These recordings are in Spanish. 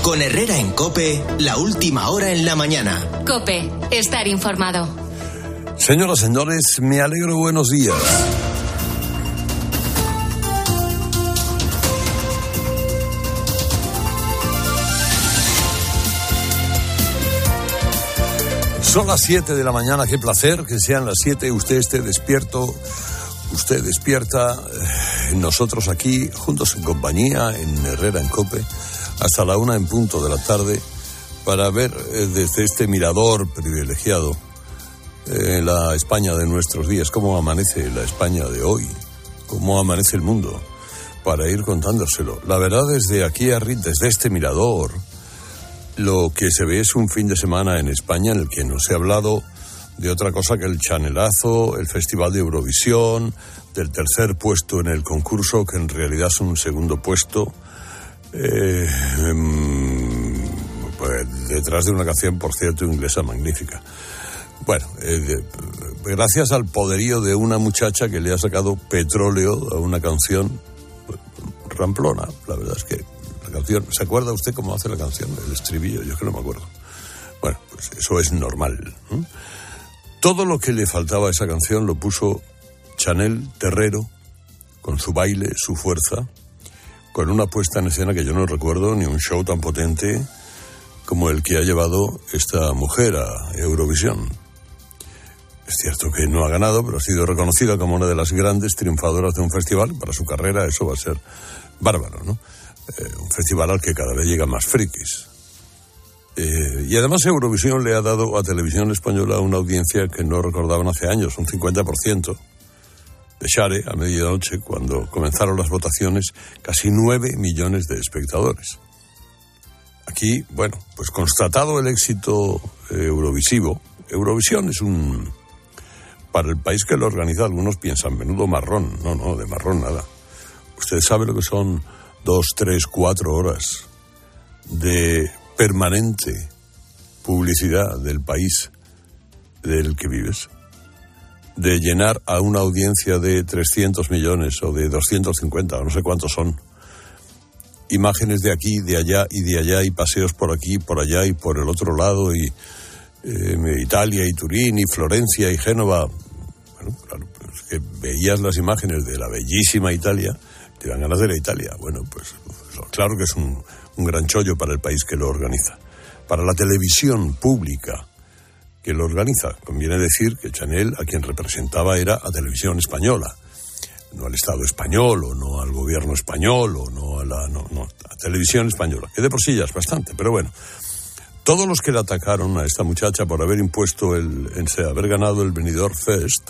Con Herrera en COPE, la última hora en la mañana. COPE, estar informado. Señoras, señores, me alegro, buenos días. Son las 7 de la mañana, qué placer que sean las 7, usted esté despierto, usted despierta, nosotros aquí, juntos en compañía, en Herrera en COPE, hasta la 1 en punto de la tarde, para ver desde este mirador privilegiado la España de nuestros días, cómo amanece la España de hoy, cómo amanece el mundo, para ir contándoselo. La verdad, desde aquí, desde este mirador, lo que se ve es un fin de semana en España en el que no se ha hablado de otra cosa que el chanelazo, el Festival de Eurovisión, del tercer puesto en el concurso, que en realidad es un segundo puesto, pues, detrás de una canción, por cierto, inglesa magnífica. Bueno, gracias al poderío de una muchacha que le ha sacado petróleo a una canción ramplona, la verdad es que canción. ¿Se acuerda usted cómo hace la canción? El estribillo, yo que no me acuerdo. Bueno, pues eso es normal, ¿no? Todo lo que le faltaba a esa canción lo puso Chanel Terrero, con su baile, su fuerza, con una puesta en escena que yo no recuerdo, ni un show tan potente como el que ha llevado esta mujer a Eurovisión. Es cierto que no ha ganado, pero ha sido reconocida como una de las grandes triunfadoras de un festival. Para su carrera eso va a ser bárbaro, ¿no? Un festival al que cada vez llegan más frikis. Y además Eurovisión le ha dado a Televisión Española una audiencia que no recordaban hace años, un 50%. De Share, a medianoche, cuando comenzaron las votaciones, casi 9 millones de espectadores. Aquí, bueno, pues constatado el éxito eurovisivo, Eurovisión es para el país que lo organiza, algunos piensan, menudo marrón. No, de marrón nada. Usted sabe lo que son 2, 3, 4 horas de permanente publicidad del país del que vives, de llenar a una audiencia de 300 millones o de 250, o no sé cuántos son, imágenes de aquí, de allá y paseos por aquí, por allá y por el otro lado, y Italia y Turín y Florencia y Génova. Bueno, claro, pues que veías las imágenes de la bellísima Italia, te dan ganas de la Italia. Bueno, pues claro que es un gran chollo para el país que lo organiza. Para la televisión pública que lo organiza, conviene decir que Chanel a quien representaba era a Televisión Española, no al Estado español, o no al gobierno español, o no a Televisión Española, que de por sí ya es bastante, pero bueno. Todos los que le atacaron a esta muchacha por haber haber ganado el Benidorm Fest,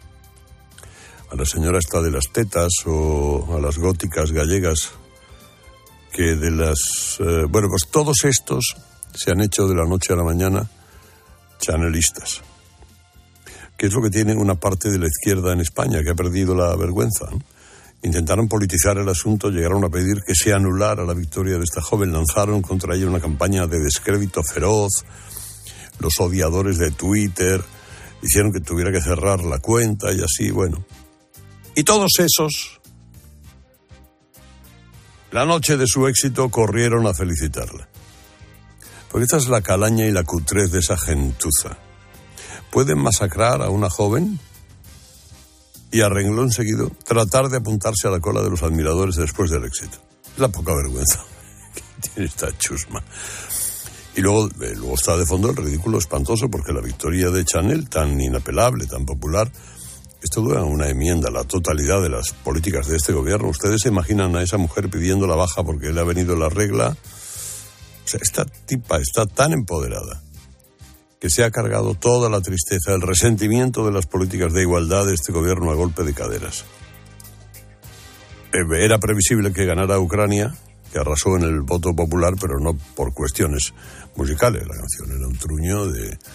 a la señora esta de las tetas o a las góticas gallegas, que pues todos estos se han hecho de la noche a la mañana chanelistas, que es lo que tiene una parte de la izquierda en España, que ha perdido la vergüenza, ¿no? Intentaron politizar el asunto, llegaron a pedir que se anulara la victoria de esta joven, lanzaron contra ella una campaña de descrédito feroz, los odiadores de Twitter hicieron que tuviera que cerrar la cuenta y así, bueno. Y todos esos, la noche de su éxito, corrieron a felicitarla. Porque esta es la calaña y la cutrez de esa gentuza. Pueden masacrar a una joven y a renglón seguido tratar de apuntarse a la cola de los admiradores después del éxito. Es la poca vergüenza que tiene esta chusma. Y luego está de fondo el ridículo espantoso, porque la victoria de Chanel, tan inapelable, tan popular, esto dura una enmienda a la totalidad de las políticas de este gobierno. ¿Ustedes se imaginan a esa mujer pidiendo la baja porque le ha venido la regla? O sea, esta tipa está tan empoderada que se ha cargado toda la tristeza, el resentimiento de las políticas de igualdad de este gobierno a golpe de caderas. Era previsible que ganara Ucrania, que arrasó en el voto popular, pero no por cuestiones musicales. La canción era un truño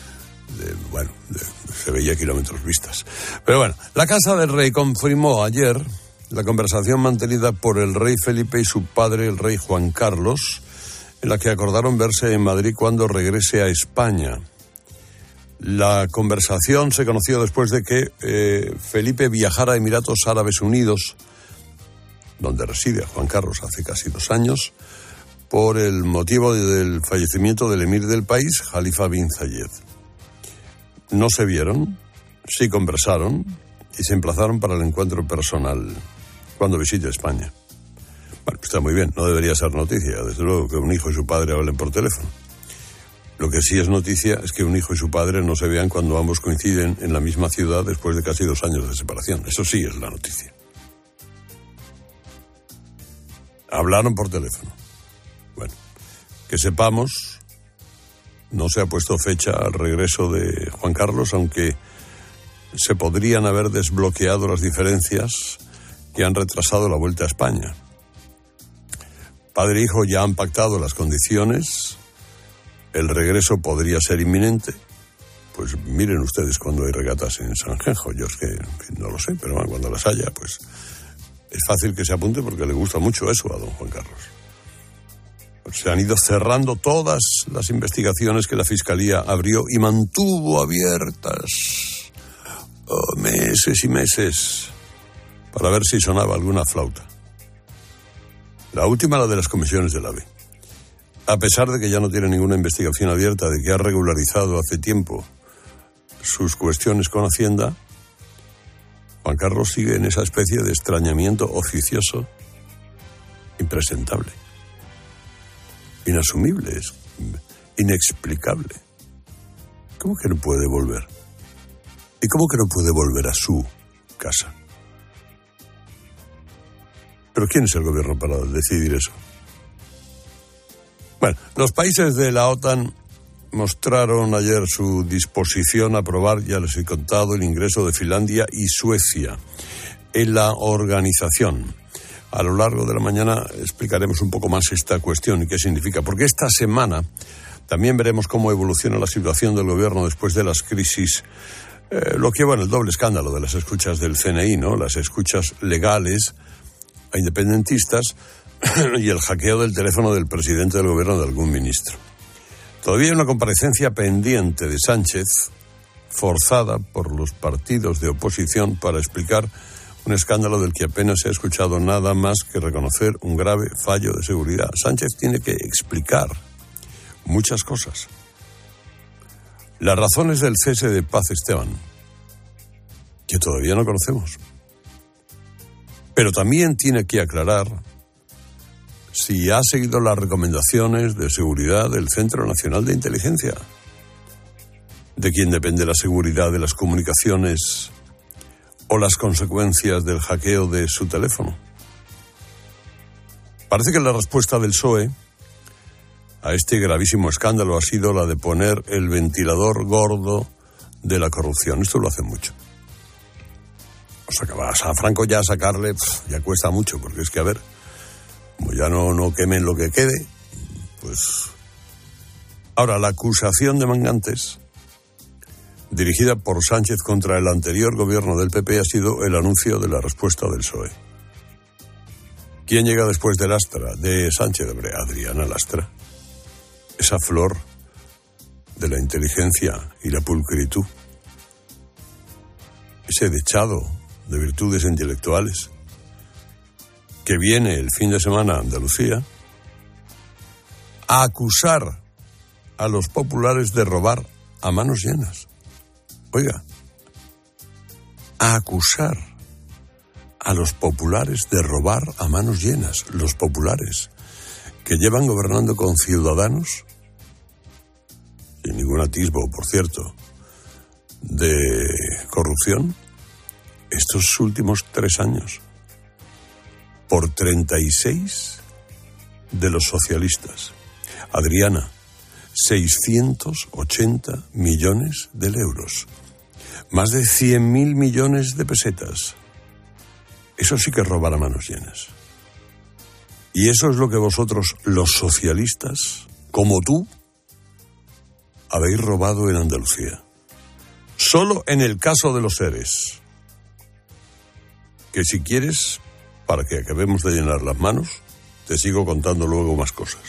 se veía a kilómetros vistas. Pero bueno, la Casa del Rey confirmó ayer la conversación mantenida por el rey Felipe y su padre, el rey Juan Carlos, en la que acordaron verse en Madrid cuando regrese a España. La conversación se conoció después de que Felipe viajara a Emiratos Árabes Unidos, donde reside Juan Carlos hace casi 2 años, por el motivo del fallecimiento del emir del país, Khalifa bin Zayed. No se vieron, sí conversaron y se emplazaron para el encuentro personal cuando visite España. Bueno, pues está muy bien, no debería ser noticia, desde luego, que un hijo y su padre hablen por teléfono. Lo que sí es noticia es que un hijo y su padre no se vean cuando ambos coinciden en la misma ciudad después de casi 2 años de separación. Eso sí es la noticia. Hablaron por teléfono. Bueno, que sepamos, no se ha puesto fecha al regreso de Juan Carlos, aunque se podrían haber desbloqueado las diferencias que han retrasado la vuelta a España. Padre e hijo ya han pactado las condiciones, el regreso podría ser inminente. Pues miren ustedes cuando hay regatas en Sanjenjo, yo es que en fin, no lo sé, pero bueno, cuando las haya, pues es fácil que se apunte porque le gusta mucho eso a don Juan Carlos. Se han ido cerrando todas las investigaciones que la Fiscalía abrió y mantuvo abiertas meses y meses para ver si sonaba alguna flauta. La última, la de las comisiones del AVE. A pesar de que ya no tiene ninguna investigación abierta, de que ha regularizado hace tiempo sus cuestiones con Hacienda, Juan Carlos sigue en esa especie de extrañamiento oficioso impresentable. Inasumible, es inexplicable. ¿Cómo que no puede volver? ¿Y cómo que no puede volver a su casa? ¿Pero quién es el gobierno para decidir eso? Bueno, los países de la OTAN mostraron ayer su disposición a aprobar, ya les he contado, el ingreso de Finlandia y Suecia en la organización. A lo largo de la mañana explicaremos un poco más esta cuestión y qué significa, porque esta semana también veremos cómo evoluciona la situación del gobierno después de las crisis, lo que, bueno, el doble escándalo de las escuchas del CNI, ¿no? Las escuchas legales a independentistas y el hackeo del teléfono del presidente del gobierno de algún ministro. Todavía hay una comparecencia pendiente de Sánchez, forzada por los partidos de oposición para explicar un escándalo del que apenas se ha escuchado nada más que reconocer un grave fallo de seguridad. Sánchez tiene que explicar muchas cosas. Las razones del cese de Paz Esteban, que todavía no conocemos. Pero también tiene que aclarar si ha seguido las recomendaciones de seguridad del Centro Nacional de Inteligencia, de quien depende la seguridad de las comunicaciones o las consecuencias del hackeo de su teléfono. Parece que la respuesta del PSOE a este gravísimo escándalo ha sido la de poner el ventilador gordo de la corrupción. Esto lo hace mucho. O sea, que vas a Franco ya sacarle, ya cuesta mucho, porque es que, a ver, como ya no quemen lo que quede, pues... Ahora, la acusación de mangantes dirigida por Sánchez contra el anterior gobierno del PP ha sido el anuncio de la respuesta del PSOE. ¿Quién llega después de Lastra? De Sánchez, hombre, Adriana Lastra. Esa flor de la inteligencia y la pulcritud. Ese dechado de virtudes intelectuales que viene el fin de semana a Andalucía a acusar a los populares de robar a manos llenas. Oiga, a acusar a los populares de robar a manos llenas. Los populares que llevan gobernando con Ciudadanos, sin ningún atisbo, por cierto, de corrupción, estos últimos 3 años, por 36 de los socialistas. Adriana, 680 millones de euros. Más de 100.000 millones de pesetas. Eso sí que es robar a manos llenas. Y eso es lo que vosotros, los socialistas, como tú, habéis robado en Andalucía. Solo en el caso de los ERES. Que si quieres, para que acabemos de llenar las manos, te sigo contando luego más cosas.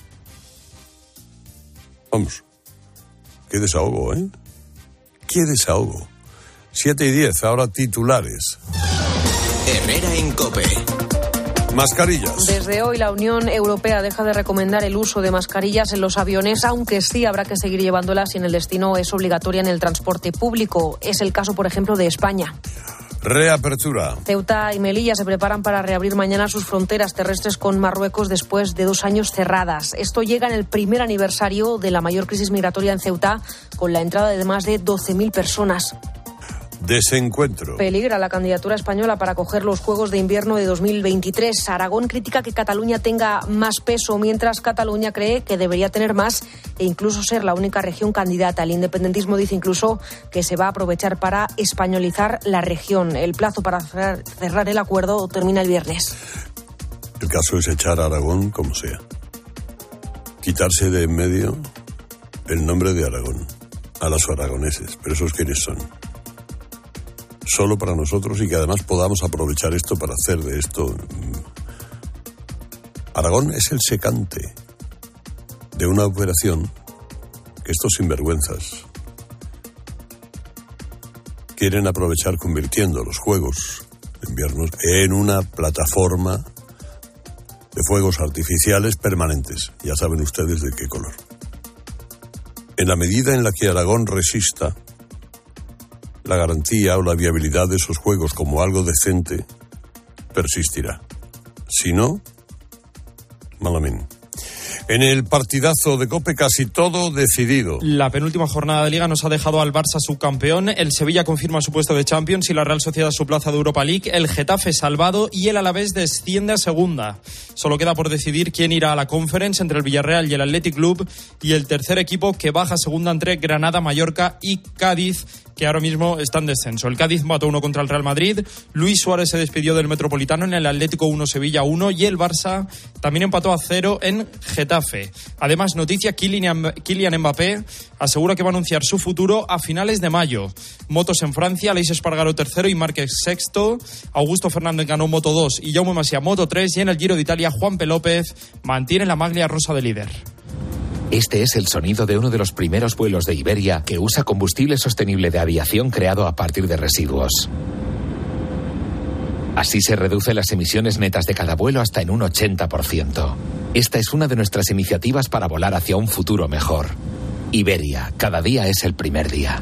Vamos, qué desahogo, ¿eh? Qué desahogo. 7:10, ahora titulares. Herrera en COPE. Mascarillas. Desde hoy la Unión Europea deja de recomendar el uso de mascarillas en los aviones, aunque sí habrá que seguir llevándolas si en el destino es obligatoria en el transporte público. Es el caso, por ejemplo, de España. Reapertura. Ceuta y Melilla se preparan para reabrir mañana sus fronteras terrestres con Marruecos después de 2 años cerradas. Esto llega en el primer aniversario de la mayor crisis migratoria en Ceuta, con la entrada de más de 12.000 personas. Desencuentro. Peligra la candidatura española para acoger los Juegos de Invierno de 2023. Aragón critica que Cataluña tenga más peso, mientras Cataluña cree que debería tener más e incluso ser la única región candidata. El independentismo dice incluso que se va a aprovechar para españolizar la región. El plazo para cerrar el acuerdo termina el viernes. El caso es echar a Aragón como sea. Quitarse de en medio el nombre de Aragón a los aragoneses. Pero esos quiénes son. Solo para nosotros y que además podamos aprovechar esto para hacer de esto. Aragón es el secante de una operación que estos sinvergüenzas quieren aprovechar convirtiendo los Juegos de Invierno en una plataforma de fuegos artificiales permanentes. Ya saben ustedes de qué color. En la medida en la que Aragón resista la garantía o la viabilidad de esos juegos como algo decente, persistirá. Si no, malamente. En el partidazo de COPE casi todo decidido. La penúltima jornada de Liga nos ha dejado al Barça subcampeón, el Sevilla confirma su puesto de Champions y la Real Sociedad su plaza de Europa League, el Getafe salvado y el Alavés desciende a segunda. Solo queda por decidir quién irá a la Conference entre el Villarreal y el Athletic Club y el tercer equipo que baja a segunda entre Granada, Mallorca y Cádiz, que ahora mismo está en descenso. El Cádiz mató 1 contra el Real Madrid, Luis Suárez se despidió del Metropolitano en el Atlético 1, Sevilla 1 y el Barça también empató a 0 en Getafe. Además, noticia, Kylian Mbappé asegura que va a anunciar su futuro a finales de mayo. Motos en Francia, Aleix Espargaró tercero y Márquez sexto, Augusto Fernández ganó Moto 2 y Jaume Masia Moto 3 y en el Giro de Italia Juan P. López mantiene la maglia rosa de líder. Este es el sonido de uno de los primeros vuelos de Iberia que usa combustible sostenible de aviación creado a partir de residuos. Así se reducen las emisiones netas de cada vuelo hasta en un 80%. Esta es una de nuestras iniciativas para volar hacia un futuro mejor. Iberia, cada día es el primer día.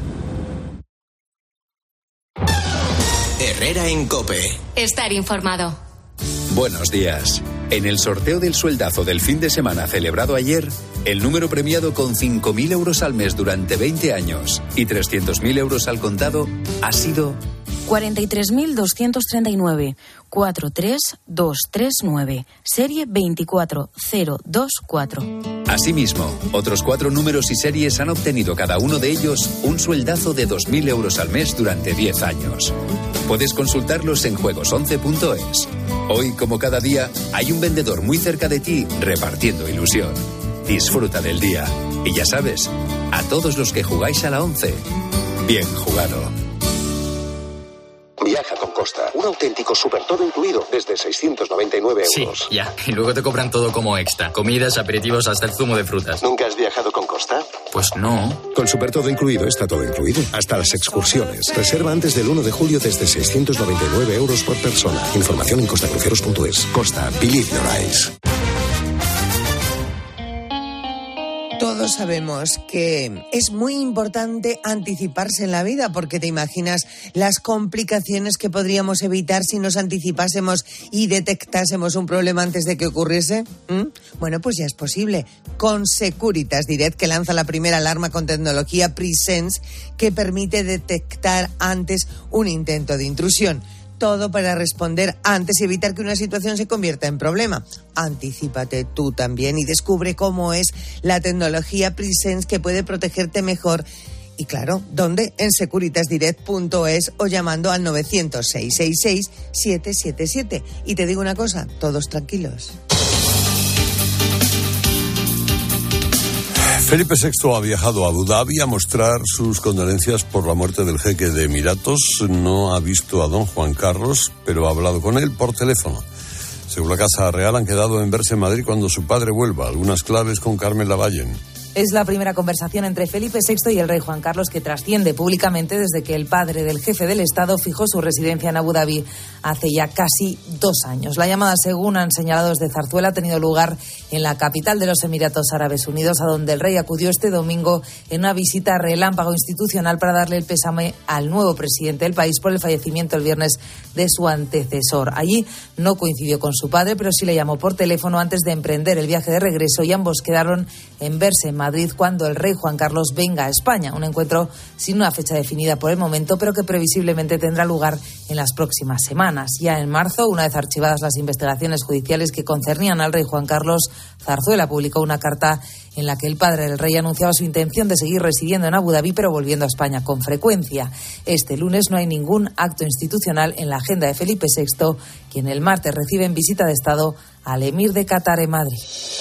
Herrera en COPE. Estar informado. Buenos días. En el sorteo del sueldazo del fin de semana celebrado ayer, el número premiado con 5.000 euros al mes durante 20 años y 300.000 euros al contado ha sido 43.239, 43239, serie 24024. Asimismo, otros 4 números y series han obtenido cada uno de ellos un sueldazo de 2.000 euros al mes durante 10 años. Puedes consultarlos en juegos11.es. Hoy, como cada día, hay un vendedor muy cerca de ti repartiendo ilusión. Disfruta del día. Y ya sabes, a todos los que jugáis a la 11, bien jugado. Viaja con Costa. Un auténtico super todo incluido desde 699 euros. Sí, ya. Y luego te cobran todo como extra. Comidas, aperitivos, hasta el zumo de frutas. ¿Nunca has viajado con Costa? Pues no. Con super todo incluido está todo incluido. Hasta las excursiones. Reserva antes del 1 de julio desde 699 euros por persona. Información en costacruceros.es. Costa. Believe your eyes. Todos sabemos que es muy importante anticiparse en la vida porque te imaginas las complicaciones que podríamos evitar si nos anticipásemos y detectásemos un problema antes de que ocurriese. Bueno, pues ya es posible. Con Securitas Direct, que lanza la primera alarma con tecnología Presence que permite detectar antes un intento de intrusión. Todo para responder antes y evitar que una situación se convierta en problema. Anticípate tú también y descubre cómo es la tecnología Presence que puede protegerte mejor. Y claro, ¿dónde? En securitasdirect.es o llamando al 900-666-777. Y te digo una cosa, todos tranquilos. Felipe VI ha viajado a Abu Dhabi a mostrar sus condolencias por la muerte del jeque de Emiratos. No ha visto a don Juan Carlos, pero ha hablado con él por teléfono. Según la Casa Real, han quedado en verse en Madrid cuando su padre vuelva. Algunas claves con Carmen Lavallen. Es la primera conversación entre Felipe VI y el rey Juan Carlos que trasciende públicamente desde que el padre del jefe del Estado fijó su residencia en Abu Dhabi hace ya casi 2 años. La llamada, según han señalado desde Zarzuela, ha tenido lugar en la capital de los Emiratos Árabes Unidos, a donde el rey acudió este domingo en una visita relámpago institucional para darle el pésame al nuevo presidente del país por el fallecimiento el viernes de su antecesor. Allí no coincidió con su padre, pero sí le llamó por teléfono antes de emprender el viaje de regreso y ambos quedaron en verse en Madrid cuando el rey Juan Carlos venga a España. Un encuentro sin una fecha definida por el momento, pero que previsiblemente tendrá lugar en las próximas semanas. Ya en marzo, una vez archivadas las investigaciones judiciales que concernían al rey Juan Carlos, Zarzuela publicó una carta en la que el padre del rey anunciaba su intención de seguir residiendo en Abu Dhabi, pero volviendo a España con frecuencia. Este lunes no hay ningún acto institucional en la agenda de Felipe VI, quien el martes recibe en visita de Estado al emir de Qatar en Madrid.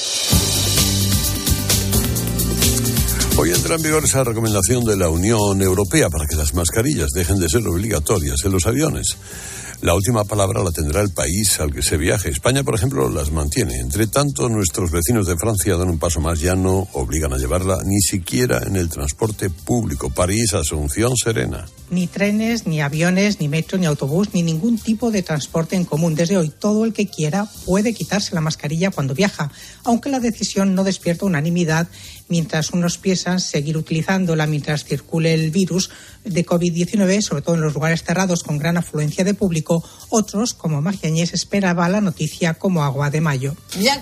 Hoy entra en vigor esa recomendación de la Unión Europea para que las mascarillas dejen de ser obligatorias en los aviones. La última palabra la tendrá el país al que se viaje. España, por ejemplo, las mantiene. Entre tanto, nuestros vecinos de Francia dan un paso más. Ya no obligan a llevarla ni siquiera en el transporte público. París, Asunción, Serena. Ni trenes, ni aviones, ni metro, ni autobús, ni ningún tipo de transporte en común. Desde hoy, todo el que quiera puede quitarse la mascarilla cuando viaja, aunque la decisión no despierta unanimidad, mientras unos piensan seguir utilizándola mientras circule el virus de COVID-19, sobre todo en los lugares cerrados con gran afluencia de público. Otros, como Magiañés, esperaba la noticia como agua de mayo.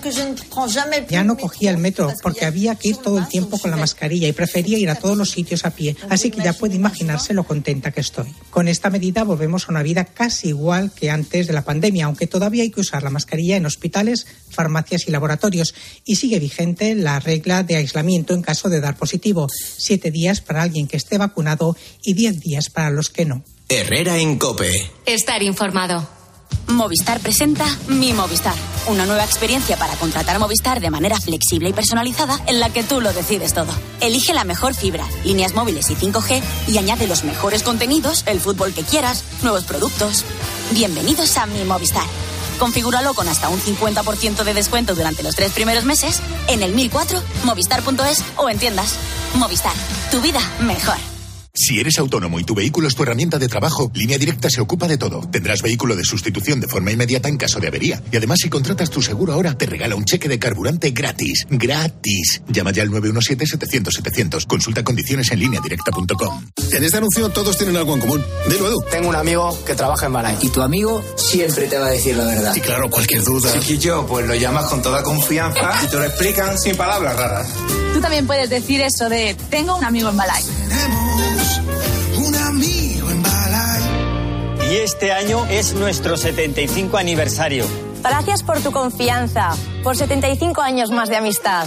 Ya no cogía el metro porque había que ir todo el tiempo con la mascarilla y prefería ir a todos los sitios a pie, así que ya puede imaginarse lo contenta que estoy. Con esta medida volvemos a una vida casi igual que antes de la pandemia, aunque todavía hay que usar la mascarilla en hospitales, farmacias y laboratorios, y sigue vigente la regla de aislamiento en caso de dar positivo: 7 días para alguien que esté vacunado y 10 días para los que no. Herrera en COPE. Estar informado. Movistar presenta Mi Movistar, una nueva experiencia para contratar Movistar de manera flexible y personalizada en la que tú lo decides todo. Elige la mejor fibra, líneas móviles y 5G y añade los mejores contenidos, el fútbol que quieras, nuevos productos. Bienvenidos a Mi Movistar. Configúralo con hasta un 50% de descuento durante los 3 primeros meses en el 1004, movistar.es o en tiendas. Movistar, tu vida mejor. Si eres autónomo y tu vehículo es tu herramienta de trabajo, Línea Directa se ocupa de todo. Tendrás vehículo de sustitución de forma inmediata en caso de avería. Y además, si contratas tu seguro ahora, te regala un cheque de carburante gratis. ¡Gratis! Llama ya al 917-700-700. Consulta condiciones en lineadirecta.com. En este anuncio todos tienen algo en común. Dilo, Edu. Tengo un amigo que trabaja en Malay. Y tu amigo siempre te va a decir la verdad. Y claro, cualquier duda. Chiquillo, pues lo llamas con toda confianza y te lo explican sin palabras raras. Tú también puedes decir eso de tengo un amigo en Malay. Un amigo en Malay. Y este año es nuestro 75 aniversario. Gracias por tu confianza, por 75 años más de amistad.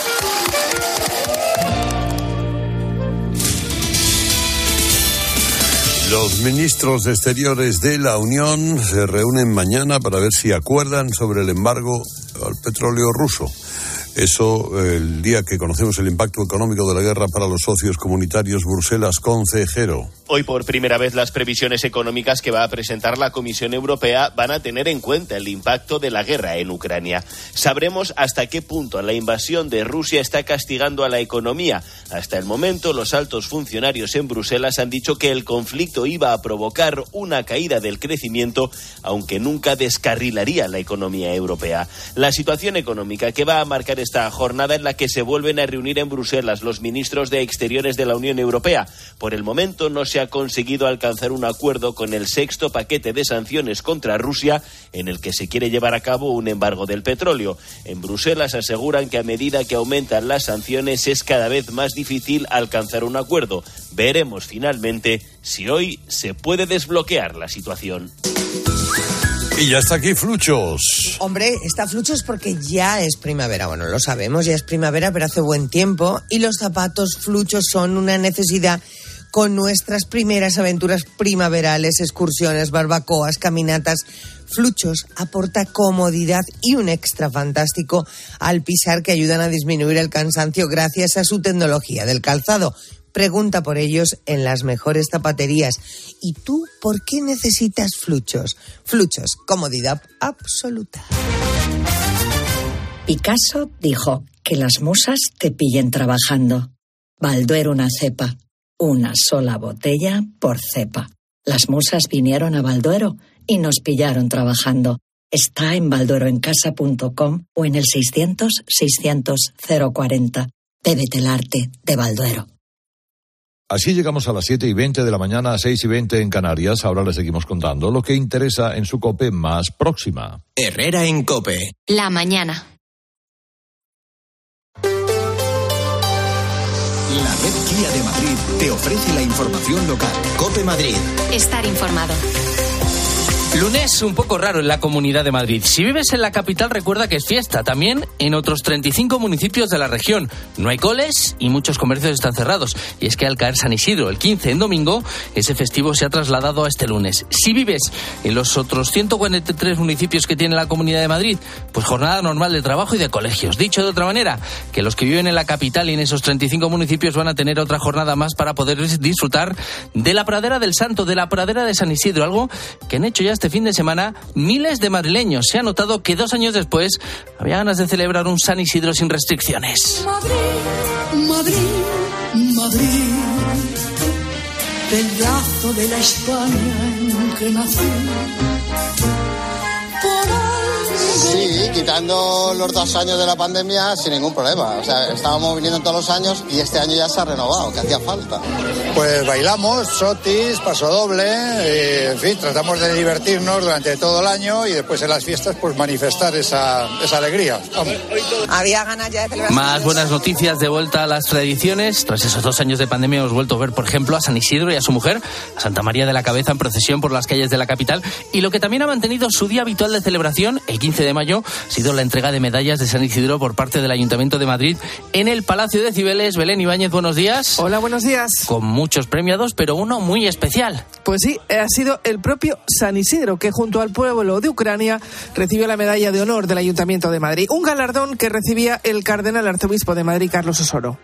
Los ministros de Exteriores de la Unión se reúnen mañana para ver si acuerdan sobre el embargo al petróleo ruso. Eso el día que conocemos el impacto económico de la guerra para los socios comunitarios. Bruselas, consejero. Hoy por primera vez las previsiones económicas que va a presentar la Comisión Europea van a tener en cuenta el impacto de la guerra en Ucrania. Sabremos hasta qué punto la invasión de Rusia está castigando a la economía. Hasta el momento, los altos funcionarios en Bruselas han dicho que el conflicto iba a provocar una caída del crecimiento, aunque nunca descarrilaría la economía europea. La situación económica que va a marcar esta jornada en la que se vuelven a reunir en Bruselas los ministros de Exteriores de la Unión Europea. Por el momento no se ha conseguido alcanzar un acuerdo con el 6º paquete de sanciones contra Rusia, en el que se quiere llevar a cabo un embargo del petróleo. En Bruselas aseguran que a medida que aumentan las sanciones es cada vez más difícil alcanzar un acuerdo. Veremos finalmente si hoy se puede desbloquear la situación. Y ya está aquí Fluchos. Hombre, está Fluchos porque ya es primavera. Bueno, lo sabemos, ya es primavera, pero hace buen tiempo. Y los zapatos Fluchos son una necesidad con nuestras primeras aventuras primaverales, excursiones, barbacoas, caminatas. Fluchos aporta comodidad y un extra fantástico al pisar que ayudan a disminuir el cansancio gracias a su tecnología del calzado. Pregunta por ellos en las mejores zapaterías. ¿Y tú por qué necesitas Fluchos? Fluchos, comodidad absoluta. Picasso dijo que las musas te pillen trabajando. Balduero una cepa, una sola botella por cepa. Las musas vinieron a Balduero y nos pillaron trabajando. Está en baldueroencasa.com o en el 600-600-040. Bébete el arte de Balduero. Así llegamos a las 7:20 de la mañana, 6:20 en Canarias. Ahora les seguimos contando lo que interesa en su COPE más próxima. Herrera en COPE. La mañana. La red Kia de Madrid te ofrece la información local. COPE Madrid. Estar informado. Lunes un poco raro en la Comunidad de Madrid. Si vives en la capital, recuerda que es fiesta. También en otros 35 municipios de la región. No hay coles y muchos comercios están cerrados. Y es que al caer San Isidro el 15 en domingo, ese festivo se ha trasladado a este lunes. Si vives en los otros 143 municipios que tiene la Comunidad de Madrid, pues jornada normal de trabajo y de colegios. Dicho de otra manera, que los que viven en la capital y en esos 35 municipios van a tener otra jornada más para poder disfrutar de la Pradera del Santo, de la Pradera de San Isidro, algo que han hecho ya este fin de semana miles de madrileños. Se ha notado que 2 años después había ganas de celebrar un San Isidro sin restricciones. Madrid, Madrid, Madrid, pedazo de la España en que nací. Sí, quitando los 2 años de la pandemia sin ningún problema. O sea, estábamos viniendo todos los años y este año ya se ha renovado, que hacía falta. Pues bailamos, sotis, pasodoble, en fin, tratamos de divertirnos durante todo el año y después en las fiestas pues manifestar esa alegría. Vamos. Había ganas ya de celebrar. Más buenas noticias de vuelta a las tradiciones. Tras esos 2 años de pandemia hemos vuelto a ver, por ejemplo, a San Isidro y a su mujer, a Santa María de la Cabeza, en procesión por las calles de la capital. Y lo que también ha mantenido su día habitual de celebración, el 15 de mayo, ha sido la entrega de medallas de San Isidro por parte del Ayuntamiento de Madrid en el Palacio de Cibeles. Belén Ibáñez, buenos días. Hola, buenos días. Con muchos premiados, pero uno muy especial. Pues sí, ha sido el propio San Isidro, que junto al pueblo de Ucrania recibió la medalla de honor del Ayuntamiento de Madrid, un galardón que recibía el cardenal arzobispo de Madrid, Carlos Osoro.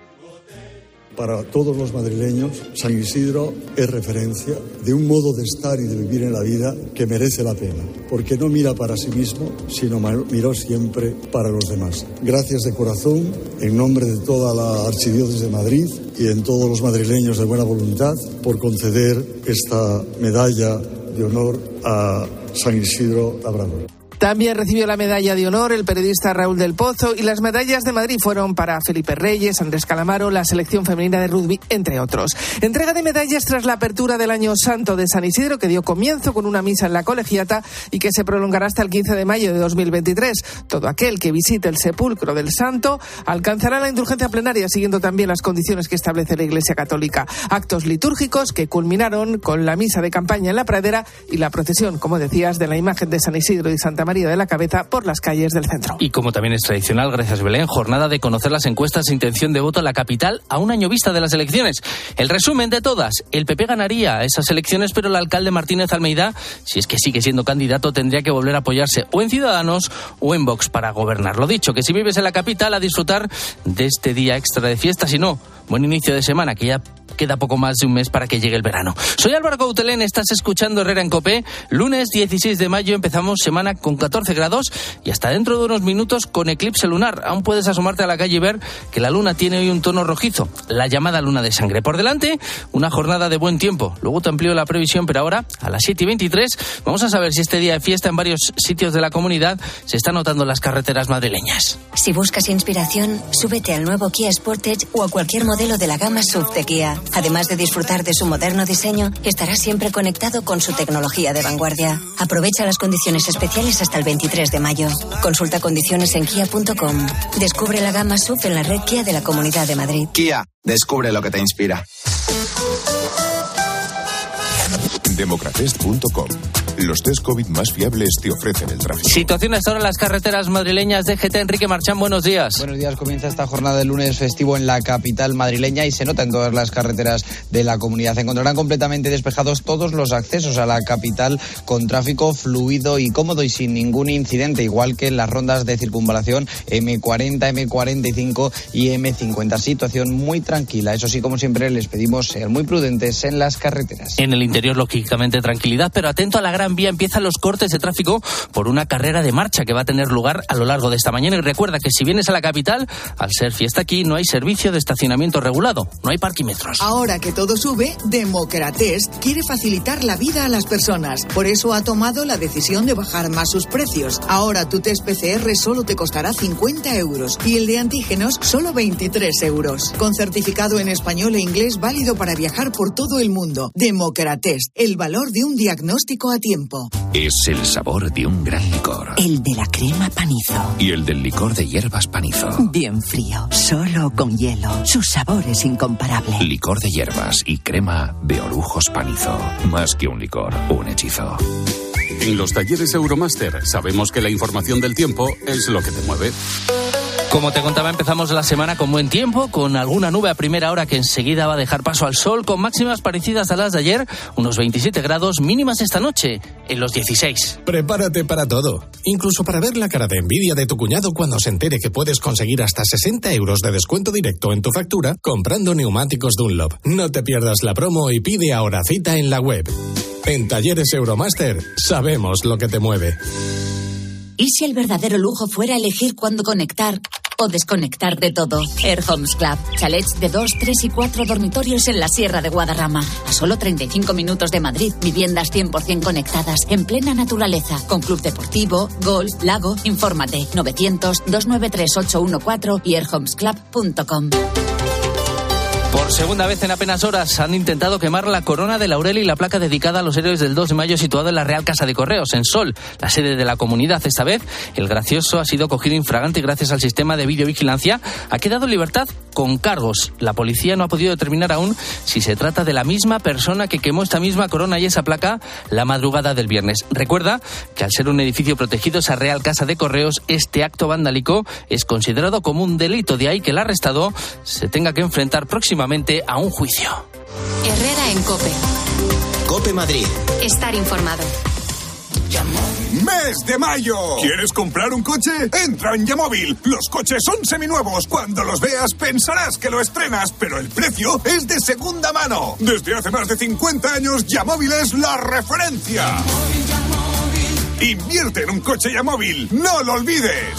Para todos los madrileños, San Isidro es referencia de un modo de estar y de vivir en la vida que merece la pena, porque no mira para sí mismo, sino miró siempre para los demás. Gracias de corazón, en nombre de toda la Archidiócesis de Madrid y en todos los madrileños de buena voluntad, por conceder esta medalla de honor a San Isidro Labrador. También recibió la medalla de honor el periodista Raúl del Pozo y las medallas de Madrid fueron para Felipe Reyes, Andrés Calamaro, la selección femenina de rugby, entre otros. Entrega de medallas tras la apertura del Año Santo de San Isidro, que dio comienzo con una misa en la Colegiata y que se prolongará hasta el 15 de mayo de 2023. Todo aquel que visite el sepulcro del santo alcanzará la indulgencia plenaria, siguiendo también las condiciones que establece la Iglesia Católica. Actos litúrgicos que culminaron con la misa de campaña en la Pradera y la procesión, como decías, de la imagen de San Isidro y Santa María de la Cabeza por las calles del centro. Y como también es tradicional, gracias Belén, jornada de conocer las encuestas de intención de voto en la capital a un año vista de las elecciones. El resumen de todas: el PP ganaría esas elecciones, pero el alcalde Martínez Almeida, si es que sigue siendo candidato, tendría que volver a apoyarse o en Ciudadanos o en Vox para gobernar. Lo dicho, que si vives en la capital, a disfrutar de este día extra de fiesta, si no, buen inicio de semana, que ya queda poco más de un mes para que llegue el verano. Soy Álvaro Coutelén, estás escuchando Herrera en COPE. Lunes 16 de mayo empezamos semana con 14 grados y hasta dentro de unos minutos con eclipse lunar. Aún puedes asomarte a la calle y ver que la luna tiene hoy un tono rojizo, la llamada luna de sangre. Por delante, una jornada de buen tiempo. Luego te amplío la previsión, pero ahora, a las 7:23, vamos a saber si este día de fiesta en varios sitios de la comunidad se está notando en las carreteras madrileñas. Si buscas inspiración, súbete al nuevo Kia Sportage o a cualquier modelo de la gama SUV de Kia. Además de disfrutar de su moderno diseño, estarás siempre conectado con su tecnología de vanguardia. Aprovecha las condiciones especiales hasta el 23 de mayo. Consulta condiciones en kia.com. Descubre la gama SUV en la red Kia de la Comunidad de Madrid. Kia, descubre lo que te inspira. Democratest.com. Los test COVID más fiables te ofrecen el tráfico. Situación hasta ahora en las carreteras madrileñas. DGT, Enrique Marchán, buenos días. Buenos días, comienza esta jornada de lunes festivo en la capital madrileña y se nota en todas las carreteras de la comunidad. Encontrarán completamente despejados todos los accesos a la capital con tráfico fluido y cómodo y sin ningún incidente, igual que en las rondas de circunvalación M40, M45 y M50. Situación muy tranquila. Eso sí, como siempre, les pedimos ser muy prudentes en las carreteras. En el interior, lógicamente, tranquilidad, pero atento a la gran Gran Vía empiezan los cortes de tráfico por una carrera de marcha que va a tener lugar a lo largo de esta mañana. Y recuerda que si vienes a la capital, al ser fiesta aquí, no hay servicio de estacionamiento regulado, no hay parquímetros. Ahora que todo sube, Democratest quiere facilitar la vida a las personas. Por eso ha tomado la decisión de bajar más sus precios. Ahora tu test PCR solo te costará 50 euros y el de antígenos solo 23 euros. Con certificado en español e inglés válido para viajar por todo el mundo. Democratest, el valor de un diagnóstico a tiempo. Es el sabor de un gran licor. El de la crema Panizo. Y el del licor de hierbas Panizo. Bien frío, solo con hielo. Su sabor es incomparable. Licor de hierbas y crema Beorujos Panizo. Más que un licor, un hechizo. En los talleres Euromaster sabemos que la información del tiempo es lo que te mueve. Como te contaba, empezamos la semana con buen tiempo, con alguna nube a primera hora que enseguida va a dejar paso al sol, con máximas parecidas a las de ayer, unos 27 grados, mínimas esta noche, en los 16. Prepárate para todo, incluso para ver la cara de envidia de tu cuñado cuando se entere que puedes conseguir hasta 60 euros de descuento directo en tu factura comprando neumáticos Dunlop. No te pierdas la promo y pide ahora cita en la web. En Talleres Euromaster sabemos lo que te mueve. ¿Y si el verdadero lujo fuera elegir cuándo conectar o desconectar de todo? Air Homes Club. Chalets de 2, 3 y 4 dormitorios en la Sierra de Guadarrama. A solo 35 minutos de Madrid. Viviendas 100% conectadas, en plena naturaleza. Con club deportivo, golf, lago. Infórmate. 900-293-814 y airhomesclub.com. Por segunda vez en apenas horas han intentado quemar la corona de laurel y la placa dedicada a los héroes del 2 de mayo situada en la Real Casa de Correos, en Sol, la sede de la comunidad. Esta vez, el gracioso ha sido cogido infragante y gracias al sistema de videovigilancia ha quedado en libertad con cargos. La policía no ha podido determinar aún si se trata de la misma persona que quemó esta misma corona y esa placa la madrugada del viernes. Recuerda que al ser un edificio protegido, esa Real Casa de Correos, este acto vandálico es considerado como un delito, de ahí que el arrestado se tenga que enfrentar próximamente a un juicio. Herrera en COPE. COPE Madrid. Estar informado. ¡Mes de mayo! ¿Quieres comprar un coche? Entra en Yamóvil. Los coches son seminuevos. Cuando los veas pensarás que lo estrenas, pero el precio es de segunda mano. Desde hace más de 50 años, Yamóvil es la referencia. Invierte en un coche Yamóvil. ¡No lo olvides!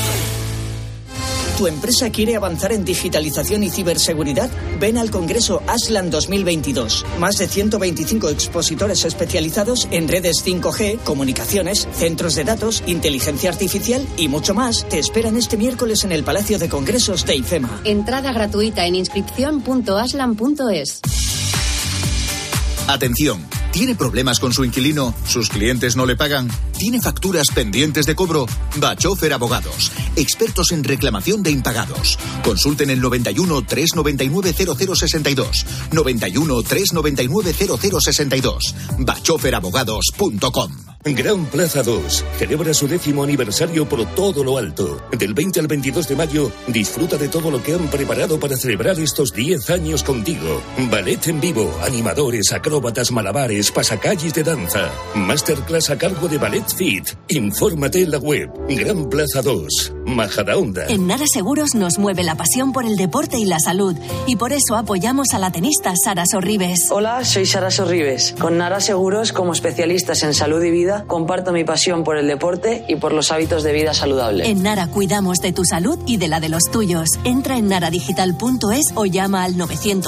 ¿Tu empresa quiere avanzar en digitalización y ciberseguridad? Ven al Congreso Aslan 2022. Más de 125 expositores especializados en redes 5G, comunicaciones, centros de datos, inteligencia artificial y mucho más te esperan este miércoles en el Palacio de Congresos de IFEMA. Entrada gratuita en inscripción.aslan.es. Atención, ¿tiene problemas con su inquilino? ¿Sus clientes no le pagan? ¿Tiene facturas pendientes de cobro? Bachofer Abogados, expertos en reclamación de impagados. Consulten el 91 399 0062. 91 399 0062. bachoferabogados.com. Gran Plaza 2 celebra su 10º aniversario por todo lo alto. Del 20 al 22 de mayo, disfruta de todo lo que han preparado para celebrar estos 10 años contigo. Ballet en vivo, animadores, acróbatas, malabares, pasacalles de danza. Masterclass a cargo de Ballet Fit. Infórmate en la web. Gran Plaza 2, Majadahonda. En Nara Seguros nos mueve la pasión por el deporte y la salud. Y por eso apoyamos a la tenista Sara Sorribes. Hola, soy Sara Sorribes. Con Nara Seguros, como especialistas en salud y vida, comparto mi pasión por el deporte y por los hábitos de vida saludable. En Nara cuidamos de tu salud y de la de los tuyos. Entra en naradigital.es o llama al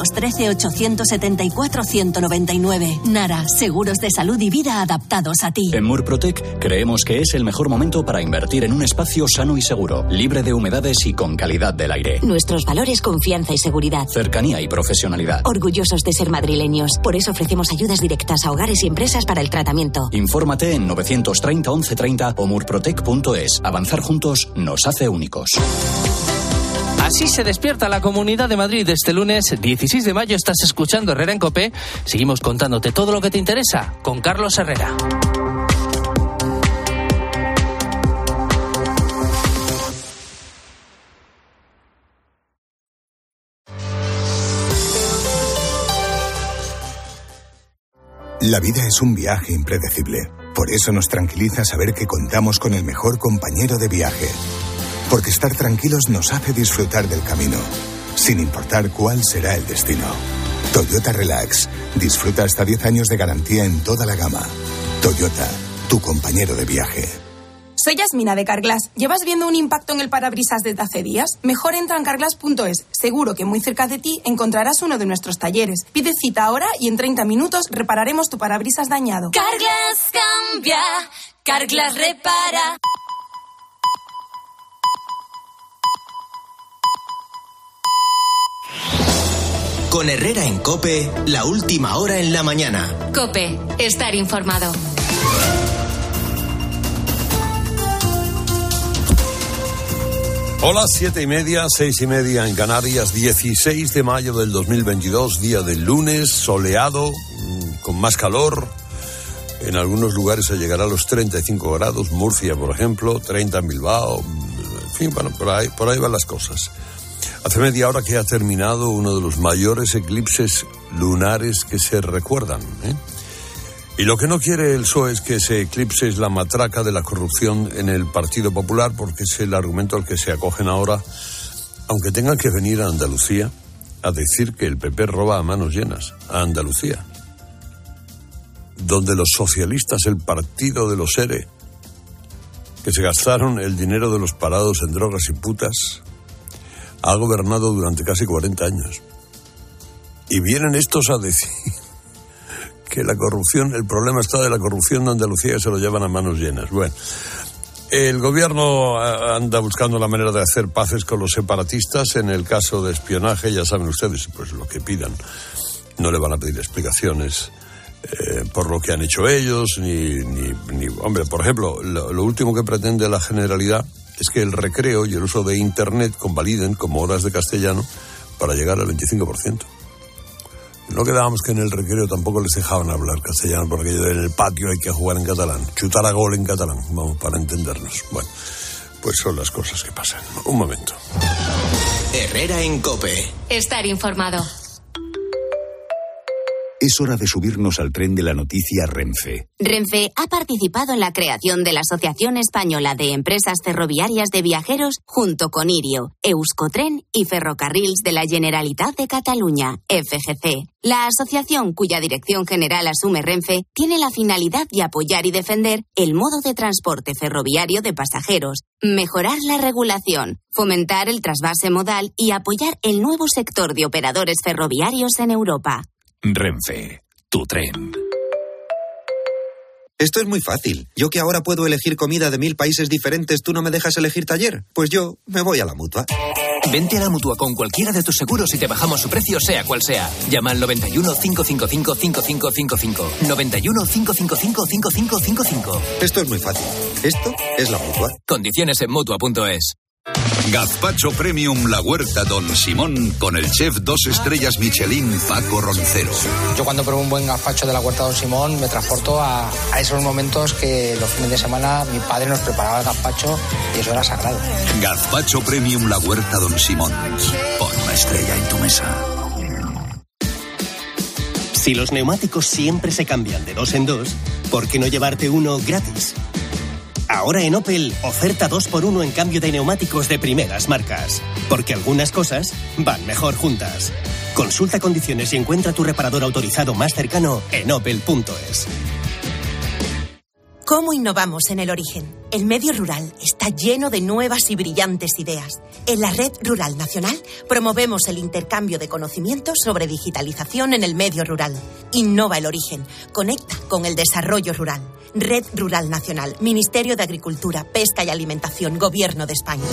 913-874-199. Nara, seguros de salud y vida adaptados a ti. En Murprotec creemos que es el mejor momento para invertir en un espacio sano y seguro, libre de humedades y con calidad del aire. Nuestros valores: confianza y seguridad. Cercanía y profesionalidad. Orgullosos de ser madrileños. Por eso ofrecemos ayudas directas a hogares y empresas para el tratamiento. Infórmate en 930 1130 o murprotec.es. Avanzar juntos nos hace únicos. Así se despierta la Comunidad de Madrid este lunes 16 de mayo. Estás escuchando Herrera en COPE. Seguimos contándote todo lo que te interesa con Carlos Herrera. La vida es un viaje impredecible. Por eso nos tranquiliza saber que contamos con el mejor compañero de viaje. Porque estar tranquilos nos hace disfrutar del camino, sin importar cuál será el destino. Toyota Relax. Disfruta hasta 10 años de garantía en toda la gama. Toyota, tu compañero de viaje. Soy Yasmina de Carglass. ¿Llevas viendo un impacto en el parabrisas desde hace días? Mejor entra en carglass.es. Seguro que muy cerca de ti encontrarás uno de nuestros talleres. Pide cita ahora y en 30 minutos repararemos tu parabrisas dañado. Carglass cambia, Carglass repara. Con Herrera en COPE, la última hora en la mañana. COPE, estar informado. Hola, 7:30, 6:30 en Canarias, 16 de mayo del 2022, día del lunes, soleado, con más calor. En algunos lugares se llegará a los 35 grados, Murcia, por ejemplo, 30 en Bilbao. En fin, bueno, por ahí van las cosas. Hace media hora que ha terminado uno de los mayores eclipses lunares que se recuerdan, Y lo que no quiere el PSOE es que ese eclipse es la matraca de la corrupción en el Partido Popular, porque es el argumento al que se acogen ahora, aunque tengan que venir a Andalucía a decir que el PP roba a manos llenas, a Andalucía, donde los socialistas, el partido de los ERE, que se gastaron el dinero de los parados en drogas y putas, ha gobernado durante casi 40 años. Y vienen estos a decir que la corrupción, el problema está de la corrupción de Andalucía, y se lo llevan a manos llenas. Bueno, el gobierno anda buscando la manera de hacer paces con los separatistas. En el caso de espionaje, ya saben ustedes, pues lo que pidan. No le van a pedir explicaciones por lo que han hecho ellos, ni hombre, por ejemplo, lo último que pretende la Generalidad es que el recreo y el uso de Internet convaliden como horas de castellano para llegar al 25%. No quedábamos que en el recreo tampoco les dejaban hablar castellano, porque en el patio hay que jugar en catalán, chutar a gol en catalán, vamos, para entendernos. Bueno, pues son las cosas que pasan. Un momento. Herrera en COPE. Estar informado. Es hora de subirnos al tren de la noticia Renfe. Renfe ha participado en la creación de la Asociación Española de Empresas Ferroviarias de Viajeros junto con Irio, Euskotren y Ferrocarrils de la Generalitat de Cataluña, FGC. La asociación, cuya dirección general asume Renfe, tiene la finalidad de apoyar y defender el modo de transporte ferroviario de pasajeros, mejorar la regulación, fomentar el trasvase modal y apoyar el nuevo sector de operadores ferroviarios en Europa. Renfe, tu tren. Esto es muy fácil. Yo que ahora puedo elegir comida de 1000 países diferentes, ¿tú no me dejas elegir taller? Pues yo me voy a la Mutua. Vente a la Mutua con cualquiera de tus seguros y te bajamos su precio, sea cual sea. Llama al 91 555 5555. 91 555 5555. Esto es muy fácil. Esto es la Mutua. Condiciones en Mutua.es. Gazpacho Premium La Huerta Don Simón con el chef 2 estrellas Michelin Paco Roncero. Yo cuando pruebo un buen gazpacho de la Huerta Don Simón me transporto a esos momentos que los fines de semana mi padre nos preparaba el gazpacho y eso era sagrado. Gazpacho Premium La Huerta Don Simón. Pon una estrella en tu mesa. Si los neumáticos siempre se cambian de 2 en 2, ¿por qué no llevarte uno gratis? Ahora en Opel, oferta 2x1 en cambio de neumáticos de primeras marcas. Porque algunas cosas van mejor juntas. Consulta condiciones y encuentra tu reparador autorizado más cercano en opel.es. ¿Cómo innovamos en el origen? El medio rural está lleno de nuevas y brillantes ideas. En la Red Rural Nacional promovemos el intercambio de conocimientos sobre digitalización en el medio rural. Innova el origen. Conecta con el desarrollo rural. Red Rural Nacional, Ministerio de Agricultura, Pesca y Alimentación, Gobierno de España.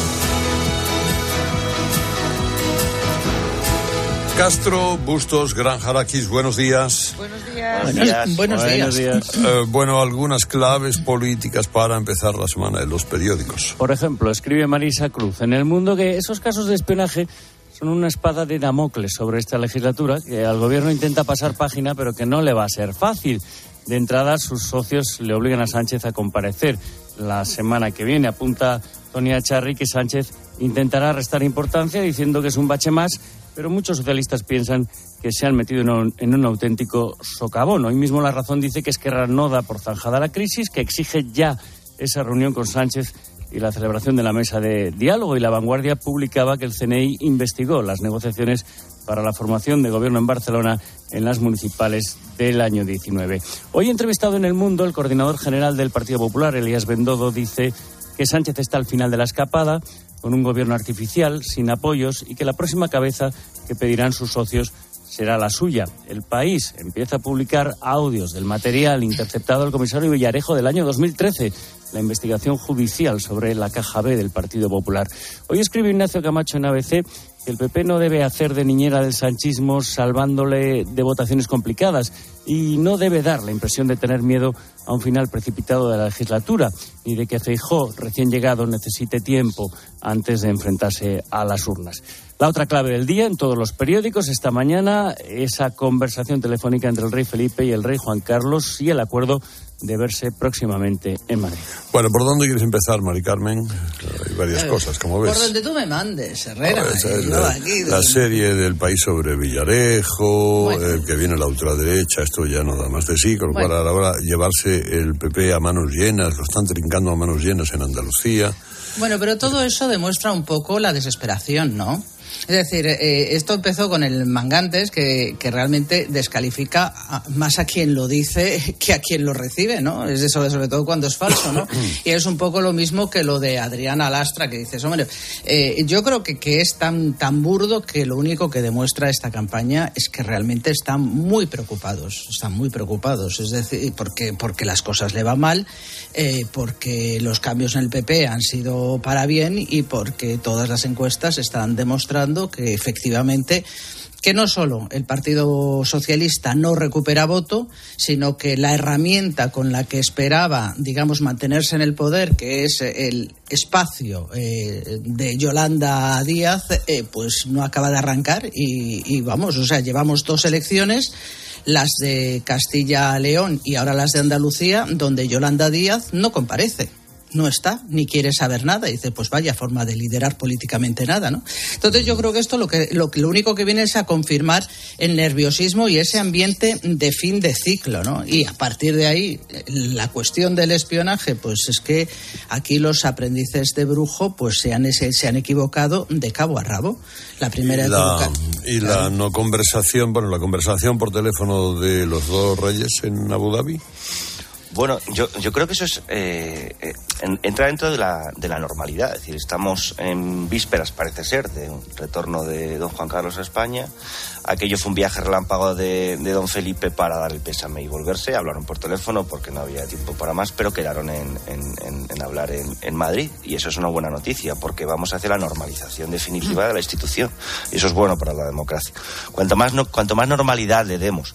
Castro, Bustos, Granjarakis, buenos días. Buenos días. Buenos días. Bueno, algunas claves políticas para empezar la semana en los periódicos. Por ejemplo, escribe Marisa Cruz, en El Mundo que esos casos de espionaje son una espada de Damocles sobre esta legislatura, que al gobierno intenta pasar página, pero que no le va a ser fácil. De entrada, sus socios le obligan a Sánchez a comparecer la semana que viene. Apunta Tonia Charri que Sánchez intentará restar importancia diciendo que es un bache más, pero muchos socialistas piensan que se han metido en un auténtico socavón. Hoy mismo La Razón dice que Esquerra no da por zanjada la crisis, que exige ya esa reunión con Sánchez y la celebración de la mesa de diálogo. Y La Vanguardia publicaba que el CNI investigó las negociaciones para la formación de gobierno en Barcelona en las municipales del año 19. Hoy entrevistado en El Mundo, el coordinador general del Partido Popular, Elías Bendodo, dice que Sánchez está al final de la escapada, con un gobierno artificial, sin apoyos, y que la próxima cabeza que pedirán sus socios será la suya. El País empieza a publicar audios del material interceptado al comisario Villarejo del año 2013, la investigación judicial sobre la caja B del Partido Popular. Hoy escribe Ignacio Camacho en ABC que el PP no debe hacer de niñera del sanchismo salvándole de votaciones complicadas y no debe dar la impresión de tener miedo a un final precipitado de la legislatura, ni de que Feijóo, recién llegado, necesite tiempo antes de enfrentarse a las urnas. La otra clave del día en todos los periódicos esta mañana, esa conversación telefónica entre el rey Felipe y el rey Juan Carlos y el acuerdo de verse próximamente en Madrid. Bueno, ¿por dónde quieres empezar, Mari Carmen? Hay varias cosas, como ves. Por donde tú me mandes, Herrera. La serie del País sobre Villarejo, que viene la ultraderecha, esto ya no da más de sí, con lo cual ahora llevarse el PP a manos llenas, lo están trincando a manos llenas en Andalucía. Bueno, pero todo eso demuestra un poco la desesperación, ¿no? Es decir, esto empezó con el Mangantes, que realmente descalifica más a quien lo dice que a quien lo recibe, ¿no? Es eso, sobre todo cuando es falso, ¿no? Y es un poco lo mismo que lo de Adriana Lastra, que dices, hombre, yo creo que es tan burdo que lo único que demuestra esta campaña es que realmente están muy preocupados, es decir, porque las cosas le van mal, porque los cambios en el PP han sido para bien y porque todas las encuestas están demostrando que efectivamente que no solo el Partido Socialista no recupera voto, sino que la herramienta con la que esperaba, digamos, mantenerse en el poder, que es el espacio de Yolanda Díaz, pues no acaba de arrancar y vamos, o sea, llevamos 2 elecciones, las de Castilla-León y ahora las de Andalucía, donde Yolanda Díaz no comparece. No está, ni quiere saber nada. Y dice, pues vaya forma de liderar políticamente nada, ¿no? Entonces yo creo que esto lo único que viene es a confirmar el nerviosismo y ese ambiente de fin de ciclo, ¿no? Y a partir de ahí, la cuestión del espionaje, pues es que aquí los aprendices de brujo pues se han equivocado de cabo a rabo. La primera la no conversación, bueno, la conversación por teléfono de los 2 reyes en Abu Dhabi. Bueno, yo creo que eso es entra dentro de la normalidad. Es decir, estamos en vísperas, parece ser, de un retorno de don Juan Carlos a España. Aquello fue un viaje relámpago de don Felipe para dar el pésame y volverse. Hablaron por teléfono porque no había tiempo para más, pero quedaron en hablar en Madrid. Y eso es una buena noticia, porque vamos hacia la normalización definitiva de la institución. Y eso es bueno para la democracia. Cuanto más normalidad le demos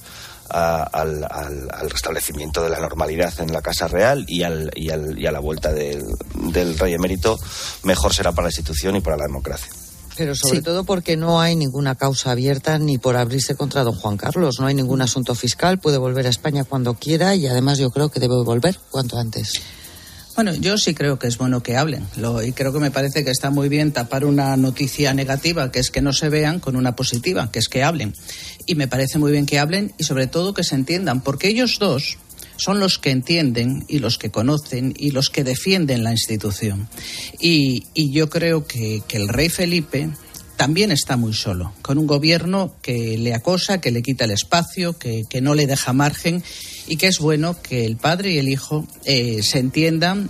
al restablecimiento de la normalidad en la Casa Real y a la vuelta del rey emérito, mejor será para la institución y para la democracia. Pero sobre todo porque no hay ninguna causa abierta ni por abrirse contra don Juan Carlos, no hay ningún asunto fiscal, puede volver a España cuando quiera y además yo creo que debe volver cuanto antes. Bueno, yo sí creo que es bueno que hablen y creo que me parece que está muy bien tapar una noticia negativa, que es que no se vean, con una positiva, que es que hablen. Y me parece muy bien que hablen y sobre todo que se entiendan, porque ellos dos son los que entienden y los que conocen y los que defienden la institución. Y yo creo que el rey Felipe también está muy solo, con un gobierno que le acosa, que le quita el espacio, que no le deja margen, y que es bueno que el padre y el hijo se entiendan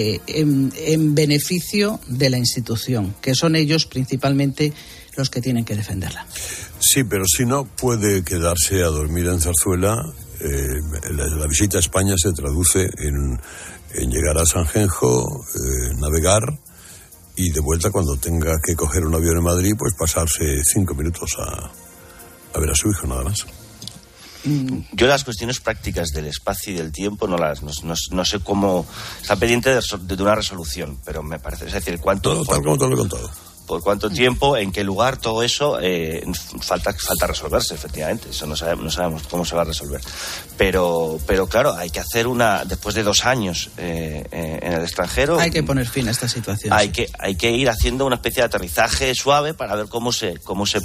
en beneficio de la institución, que son ellos principalmente los que tienen que defenderla. Sí, pero si no puede quedarse a dormir en Zarzuela, la visita a España se traduce en llegar a Sanjenjo, navegar, y de vuelta cuando tenga que coger un avión en Madrid, pues pasarse 5 minutos a ver a su hijo, nada más. Yo las cuestiones prácticas del espacio y del tiempo no sé cómo está pendiente de una resolución, pero me parece, es decir, cuánto tal como te lo he contado. ¿Por cuánto tiempo? ¿En qué lugar? Todo eso falta resolverse, efectivamente. Eso no sabemos cómo se va a resolver. Pero claro, hay que hacer después de 2 años en el extranjero. Hay que poner fin a esta situación. Hay que ir haciendo una especie de aterrizaje suave para ver cómo se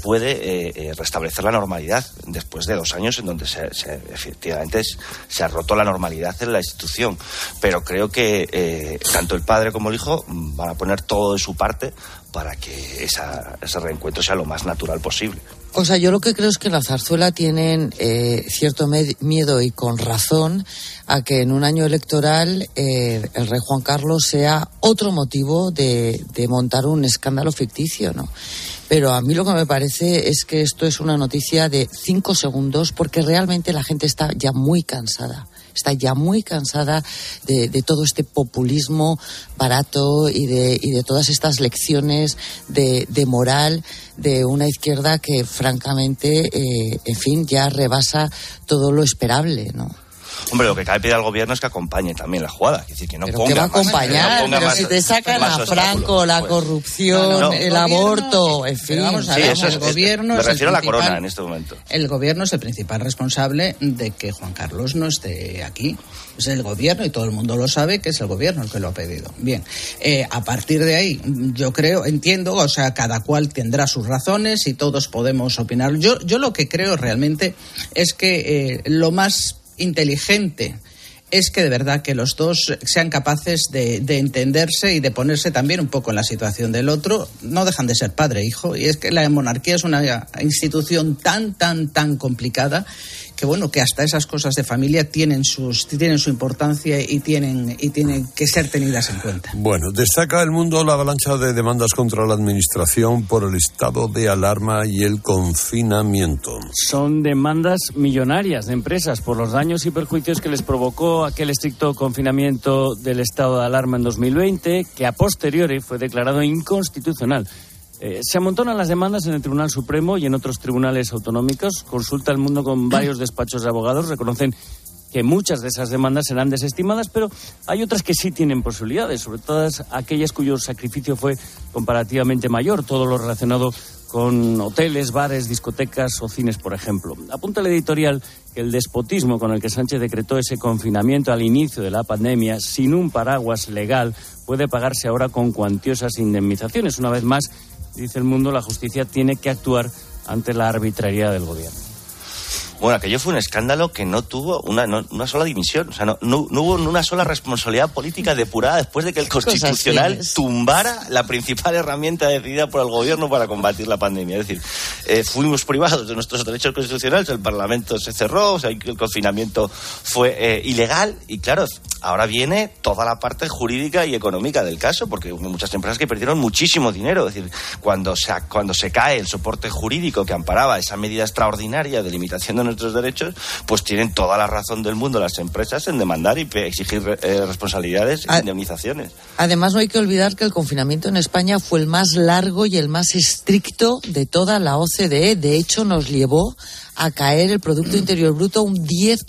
puede restablecer la normalidad después de 2 años en donde efectivamente se ha roto la normalidad en la institución. Pero creo que tanto el padre como el hijo van a poner todo de su parte para que ese reencuentro sea lo más natural posible. O sea, yo lo que creo es que en la Zarzuela tienen cierto miedo, y con razón, a que en un año electoral el rey Juan Carlos sea otro motivo de montar un escándalo ficticio, ¿no? Pero a mí lo que me parece es que esto es una noticia de 5 segundos, porque realmente la gente está ya muy cansada. Está ya muy cansada de todo este populismo barato y de todas estas lecciones de moral de una izquierda que, francamente, en fin, ya rebasa todo lo esperable, ¿no? Hombre, lo que cabe pedir al gobierno es que acompañe también la jugada. Es decir, que no pero ponga ¿qué va a acompañar? Pero si te sacan a Franco, la corrupción, el aborto, en fin. Vamos a ver, el gobierno me refiero a la corona en este momento. El gobierno es el principal responsable de que Juan Carlos no esté aquí. Es el gobierno, y todo el mundo lo sabe, que es el gobierno el que lo ha pedido. Bien, a partir de ahí, yo entiendo, o sea, cada cual tendrá sus razones y todos podemos opinar. Yo lo que creo realmente es que lo más inteligente es que de verdad que los dos sean capaces de entenderse y de ponerse también un poco en la situación del otro. No dejan de ser padre e hijo, y es que la monarquía es una institución tan complicada que bueno, que hasta esas cosas de familia tienen su importancia y tienen que ser tenidas en cuenta. Bueno, destaca El Mundo la avalancha de demandas contra la administración por el estado de alarma y el confinamiento. Son demandas millonarias de empresas por los daños y perjuicios que les provocó aquel estricto confinamiento del estado de alarma en 2020, que a posteriori fue declarado inconstitucional. Se amontonan las demandas en el Tribunal Supremo y en otros tribunales autonómicos. Consulta El Mundo con varios despachos de abogados. Reconocen que muchas de esas demandas serán desestimadas, pero hay otras que sí tienen posibilidades, sobre todo aquellas cuyo sacrificio fue comparativamente mayor, todo lo relacionado con hoteles, bares, discotecas o cines, por ejemplo. Apunta el editorial que el despotismo con el que Sánchez decretó ese confinamiento al inicio de la pandemia, sin un paraguas legal, puede pagarse ahora con cuantiosas indemnizaciones. Una vez más, dice El Mundo, la justicia tiene que actuar ante la arbitrariedad del gobierno. Bueno, aquello fue un escándalo que no tuvo una sola dimisión. O sea, no hubo una sola responsabilidad política depurada después de que el Constitucional tumbara la principal herramienta decidida por el gobierno para combatir la pandemia. Es decir, fuimos privados de nuestros derechos constitucionales, el Parlamento se cerró, o sea, el confinamiento fue ilegal y, claro, ahora viene toda la parte jurídica y económica del caso, porque hubo muchas empresas que perdieron muchísimo dinero. Es decir, cuando se cae el soporte jurídico que amparaba esa medida extraordinaria de limitación de nuestros derechos, pues tienen toda la razón del mundo las empresas en demandar y exigir responsabilidades e indemnizaciones. Además, no hay que olvidar que el confinamiento en España fue el más largo y el más estricto de toda la OCDE. De hecho, nos llevó a caer el Producto Interior Bruto un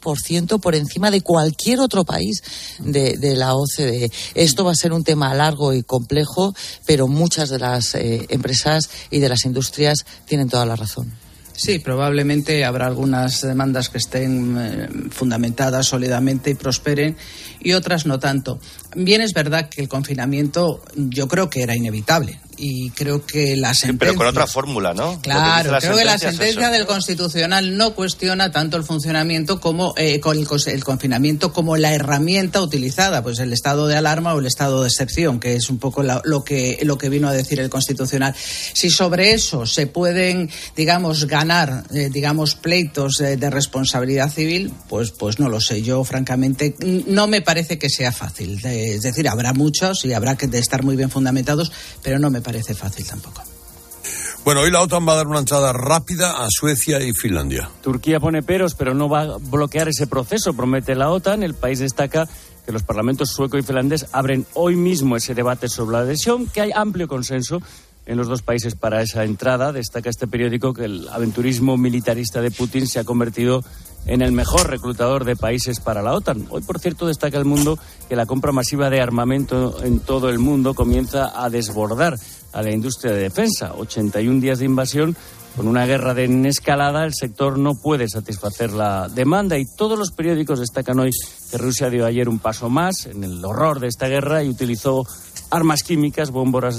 10% por encima de cualquier otro país de la OCDE. Esto va a ser un tema largo y complejo, pero muchas de las empresas y de las industrias tienen toda la razón. Sí, probablemente habrá algunas demandas que estén fundamentadas sólidamente y prosperen, y otras no tanto. Bien, es verdad que el confinamiento yo creo que era inevitable, y creo que la sentencia... Sí, pero con otra fórmula, ¿no? Claro, creo que la sentencia del Constitucional no cuestiona tanto el funcionamiento como con el confinamiento como la herramienta utilizada, pues el estado de alarma o el estado de excepción, que es un poco lo que vino a decir el Constitucional. Si sobre eso se pueden, digamos, ganar, pleitos de responsabilidad civil, pues no lo sé. Yo, francamente, no me parece que sea fácil. Es decir, habrá muchos y habrá que estar muy bien fundamentados, pero no me parece fácil tampoco. Bueno, hoy la OTAN va a dar una entrada rápida a Suecia y Finlandia. Turquía pone peros, pero no va a bloquear ese proceso, promete la OTAN. El país destaca que los parlamentos sueco y finlandés abren hoy mismo ese debate sobre la adhesión, que hay amplio consenso en los dos países para esa entrada. Destaca este periódico que el aventurismo militarista de Putin se ha convertido en el mejor reclutador de países para la OTAN. Hoy, por cierto, destaca El Mundo que la compra masiva de armamento en todo el mundo comienza a desbordar. a la industria de defensa. 81 días de invasión. Con una guerra en escalada, el sector no puede satisfacer la demanda y todos los periódicos destacan hoy que Rusia dio ayer un paso más en el horror de esta guerra y utilizó armas químicas, bombas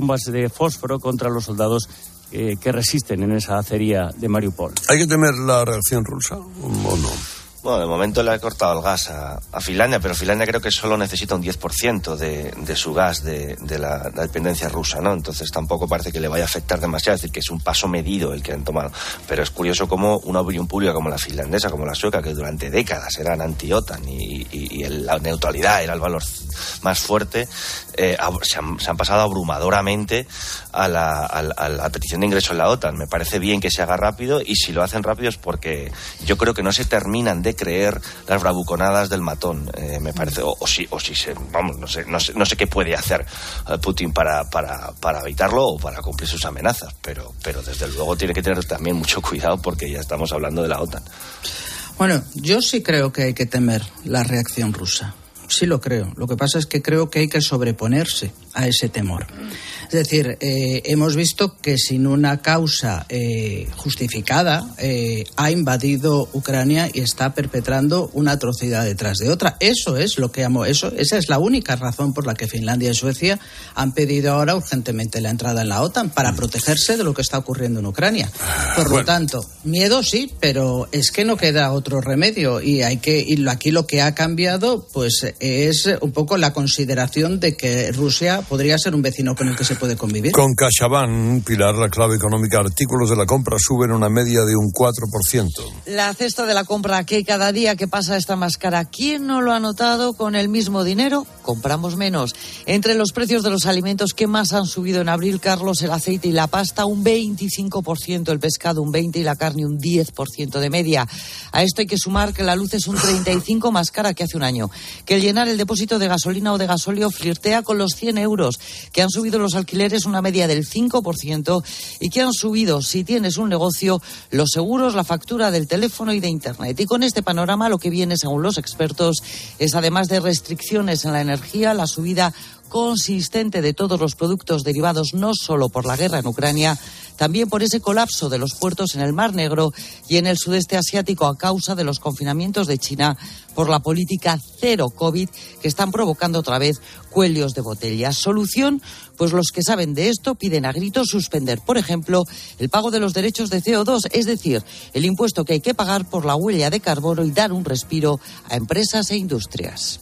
de fósforo contra los soldados que resisten en esa acería de Mariupol. ¿Hay que temer la reacción rusa o no? Bueno, de momento le ha cortado el gas a Finlandia, pero Finlandia creo que solo necesita un 10% de su gas de la dependencia rusa, ¿no? Entonces tampoco parece que le vaya a afectar demasiado, es decir, que es un paso medido el que han tomado. Pero es curioso cómo una opinión pública como la finlandesa, como la sueca, que durante décadas eran anti-OTAN y la neutralidad era el valor más fuerte, se han pasado abrumadoramente a la petición de ingreso en la OTAN. Me parece bien que se haga rápido, y si lo hacen rápido es porque yo creo que no se terminan de creer las bravuconadas del matón, me parece, o si vamos, no sé qué puede hacer Putin para evitarlo o para cumplir sus amenazas, pero desde luego tiene que tener también mucho cuidado porque ya estamos hablando de la OTAN. Bueno, yo sí creo que hay que temer la reacción rusa. Sí lo creo. Lo que pasa es que creo que hay que sobreponerse a ese temor. Es decir, hemos visto que sin una causa justificada ha invadido Ucrania y está perpetrando una atrocidad detrás de otra. Eso es lo que esa es la única razón por la que Finlandia y Suecia han pedido ahora urgentemente la entrada en la OTAN, para protegerse de lo que está ocurriendo en Ucrania. Por lo tanto, miedo sí, pero es que no queda otro remedio y aquí lo que ha cambiado pues es un poco la consideración de que Rusia podría ser un vecino con el que se puede convivir. Con CaixaBank, Pilar, la clave económica, artículos de la compra suben una media de un 4%. La cesta de la compra, que cada día que pasa está más cara. ¿Quién no lo ha notado? Con el mismo dinero compramos menos. Entre los precios de los alimentos que más han subido en abril, Carlos, el aceite y la pasta un 25%, el pescado un 20% y la carne un 10% de media. A esto hay que sumar que la luz es un 35% más cara que hace un año, que el llenar el depósito de gasolina o de gasóleo flirtea con los 100 euros, que han subido los alquileres una media del 5% y que han subido, si tienes un negocio, los seguros, la factura del teléfono y de Internet. Y con este panorama lo que viene, según los expertos, es, además de restricciones en la energía, la subida consistente de todos los productos derivados no solo por la guerra en Ucrania, también por ese colapso de los puertos en el Mar Negro y en el sudeste asiático a causa de los confinamientos de China por la política cero COVID que están provocando otra vez cuellos de botella. Solución, pues los que saben de esto piden a gritos suspender, por ejemplo, el pago de los derechos de CO2, es decir, el impuesto que hay que pagar por la huella de carbono, y dar un respiro a empresas e industrias.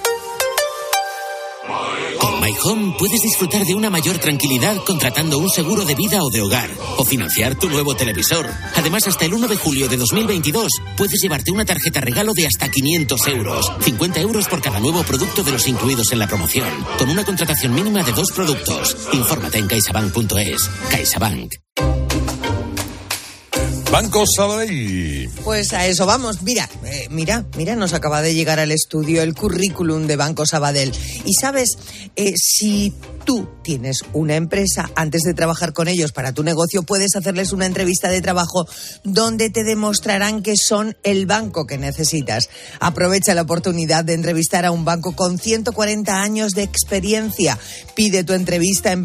Con My Home puedes disfrutar de una mayor tranquilidad contratando un seguro de vida o de hogar, o financiar tu nuevo televisor. Además, hasta el 1 de julio de 2022 puedes llevarte una tarjeta regalo de hasta 500 euros. 50 euros por cada nuevo producto de los incluidos en la promoción, con una contratación mínima de 2 productos. Infórmate en caixabank.es. CaixaBank. Banco Sabadell. Pues a eso vamos. Mira, nos acaba de llegar al estudio el currículum de Banco Sabadell. Y sabes, si tú tienes una empresa, antes de trabajar con ellos para tu negocio, puedes hacerles una entrevista de trabajo donde te demostrarán que son el banco que necesitas. Aprovecha la oportunidad de entrevistar a un banco con 140 años de experiencia. Pide tu entrevista en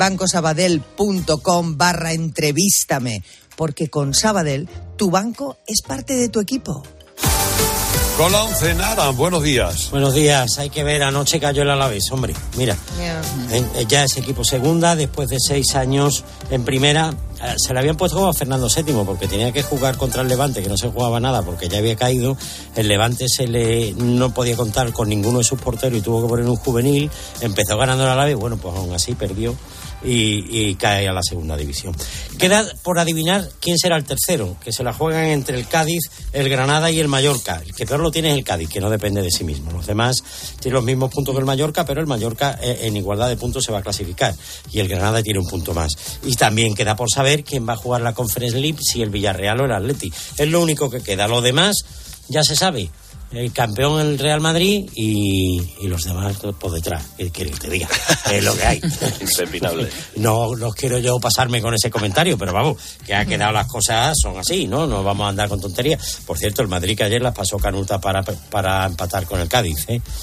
bancosabadell.com/entrevístame. Porque con Sabadell, tu banco es parte de tu equipo. Con la 11, Nara, buenos días. Buenos días, hay que ver, anoche cayó el Alavés, hombre, mira. Ya es equipo segunda, después de 6 años en primera. Se le habían puesto como a Fernando VII, porque tenía que jugar contra el Levante, que no se jugaba nada porque ya había caído. El Levante no podía contar con ninguno de sus porteros y tuvo que poner un juvenil. Empezó ganando el Alavés, bueno, pues aún así perdió y cae a la segunda división. Queda por adivinar quién será el tercero, que se la juegan entre el Cádiz, el Granada y el Mallorca. El que peor lo tiene es el Cádiz, que no depende de sí mismo. Los demás tienen los mismos puntos que el Mallorca, pero el Mallorca en igualdad de puntos se va a clasificar y el Granada tiene un punto más. Y también queda por saber quién va a jugar la Conference League, si el Villarreal o el Atleti. Es lo único que queda. Lo demás ya se sabe. El campeón el Real Madrid y los demás por detrás. ¿Qué quieres que te diga? Es lo que hay. Impepinable. No quiero yo pasarme con ese comentario, pero vamos, que ha quedado, las cosas son así, ¿no? No vamos a andar con tonterías. Por cierto, el Madrid que ayer las pasó canuta para empatar con el Cádiz, ¿eh?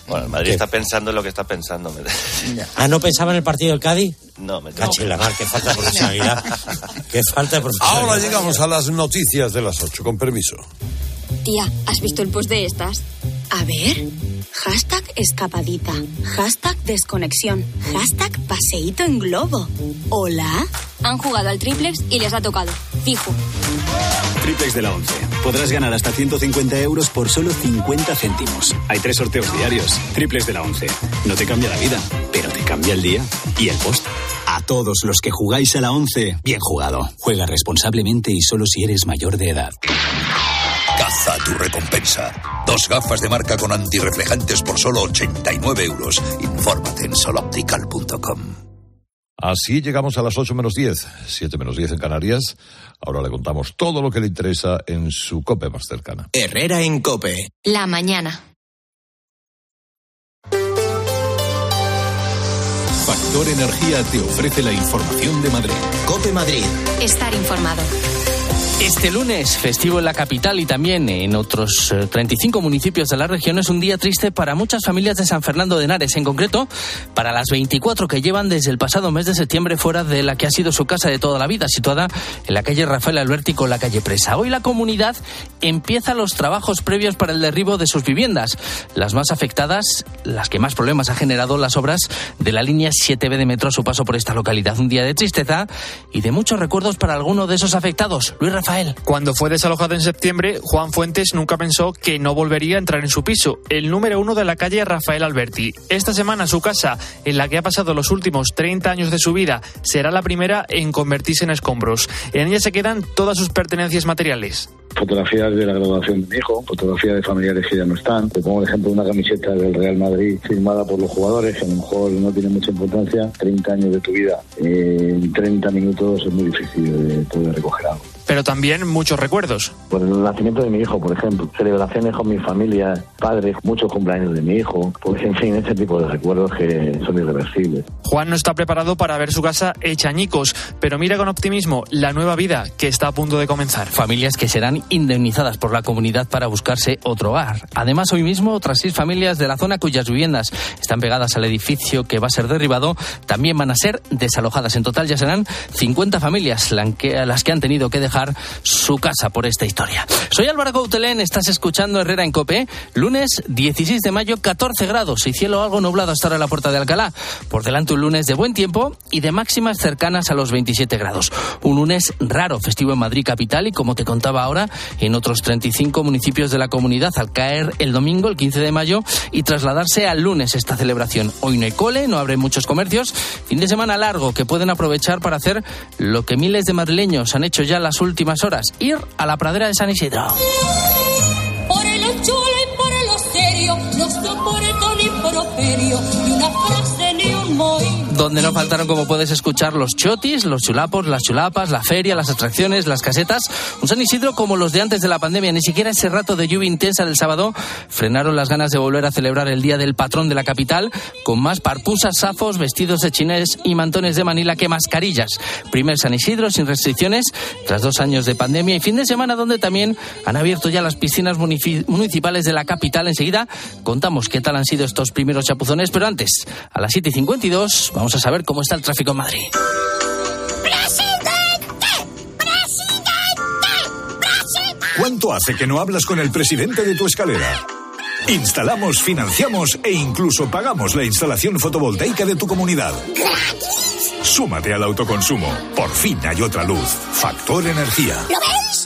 Bueno, el Madrid está pensando en lo que está pensando. ¿No pensaba en el partido del Cádiz? No, me caché la mar, qué falta de profesionalidad. Qué falta de profesionalidad. Ahora llegamos a las noticias de las 8, con permiso. Tía, ¿has visto el post de estas? A ver. Hashtag escapadita. Hashtag desconexión. Hashtag paseíto en globo. ¿Hola? Han jugado al triplex y les ha tocado. Fijo. Triplex de la 11. Podrás ganar hasta 150 euros por solo 50 céntimos. Hay 3 sorteos diarios. Triplex de la 11. No te cambia la vida, pero te cambia el día y el post. A todos los que jugáis a la 11, bien jugado. Juega responsablemente y solo si eres mayor de edad. Caza tu recompensa. 2 gafas de marca con antirreflejantes por solo 89 euros. Infórmate en soloptical.com. Así llegamos a las 8 menos 10, 7 menos 10 en Canarias. Ahora le contamos todo lo que le interesa en su COPE más cercana. Herrera en COPE. La mañana. Factor Energía te ofrece la información de Madrid. COPE Madrid. Estar informado. Este lunes, festivo en la capital y también en otros 35 municipios de la región, es un día triste para muchas familias de San Fernando de Henares, en concreto para las 24 que llevan desde el pasado mes de septiembre fuera de la que ha sido su casa de toda la vida, situada en la calle Rafael Alberti con la calle Presa. Hoy la comunidad empieza los trabajos previos para el derribo de sus viviendas. Las más afectadas, las que más problemas ha generado, las obras de la línea 7B de metro a su paso por esta localidad. Un día de tristeza y de muchos recuerdos para alguno de esos afectados. Luis Rafael. Cuando fue desalojado en septiembre, Juan Fuentes nunca pensó que no volvería a entrar en su piso, el número 1 de la calle Rafael Alberti. Esta semana su casa, en la que ha pasado los últimos 30 años de su vida, será la primera en convertirse en escombros. En ella se quedan todas sus pertenencias materiales. Fotografías de la graduación de mi hijo, fotografías de familiares que ya no están. Te pongo el ejemplo de una camiseta del Real Madrid firmada por los jugadores, que a lo mejor no tiene mucha importancia. 30 años de tu vida, en 30 minutos es muy difícil de poder recoger algo. Pero también muchos recuerdos. Por el nacimiento de mi hijo, por ejemplo, celebraciones con mi familia, padres, muchos cumpleaños de mi hijo, pues en fin, ese tipo de recuerdos que son irreversibles. Juan no está preparado para ver su casa hecha añicos, pero mira con optimismo la nueva vida que está a punto de comenzar. Familias que serán indemnizadas por la comunidad para buscarse otro hogar. Además, hoy mismo, otras 6 familias de la zona cuyas viviendas están pegadas al edificio que va a ser derribado, también van a ser desalojadas. En total ya serán 50 familias las que han tenido que dejar su casa por esta historia. Soy Álvaro Coutelén, estás escuchando Herrera en COPE. Lunes 16 de mayo, 14 grados y cielo algo nublado hasta ahora en la Puerta de Alcalá. Por delante un lunes de buen tiempo y de máximas cercanas a los 27 grados. Un lunes raro, festivo en Madrid capital y, como te contaba ahora, en otros 35 municipios de la comunidad, al caer el domingo, el 15 de mayo, y trasladarse al lunes esta celebración. Hoy no hay cole, no abren muchos comercios. Fin de semana largo que pueden aprovechar para hacer lo que miles de madrileños han hecho ya las últimas horas: ir a la pradera de San Isidro. Por el chulo y por lo serio, no soporto ni proferio, ni una frase ni un mohín. Donde no faltaron, como puedes escuchar, los chotis, los chulapos, las chulapas, la feria, las atracciones, las casetas. Un San Isidro como los de antes de la pandemia. Ni siquiera ese rato de lluvia intensa del sábado frenaron las ganas de volver a celebrar el día del patrón de la capital, con más parpusas, safos, vestidos de chinés y mantones de Manila que mascarillas. Primer San Isidro sin restricciones tras 2 años de pandemia y fin de semana donde también han abierto ya las piscinas municipales de la capital. Enseguida contamos qué tal han sido estos primeros chapuzones, pero antes, a las 7:52, vamos a saber cómo está el tráfico en Madrid. ¿Cuánto hace que no hablas con el presidente de tu escalera? Instalamos, financiamos e incluso pagamos la instalación fotovoltaica de tu comunidad. ¡Gratis! Súmate al autoconsumo. Por fin hay otra luz. Factor Energía. ¿Lo veis?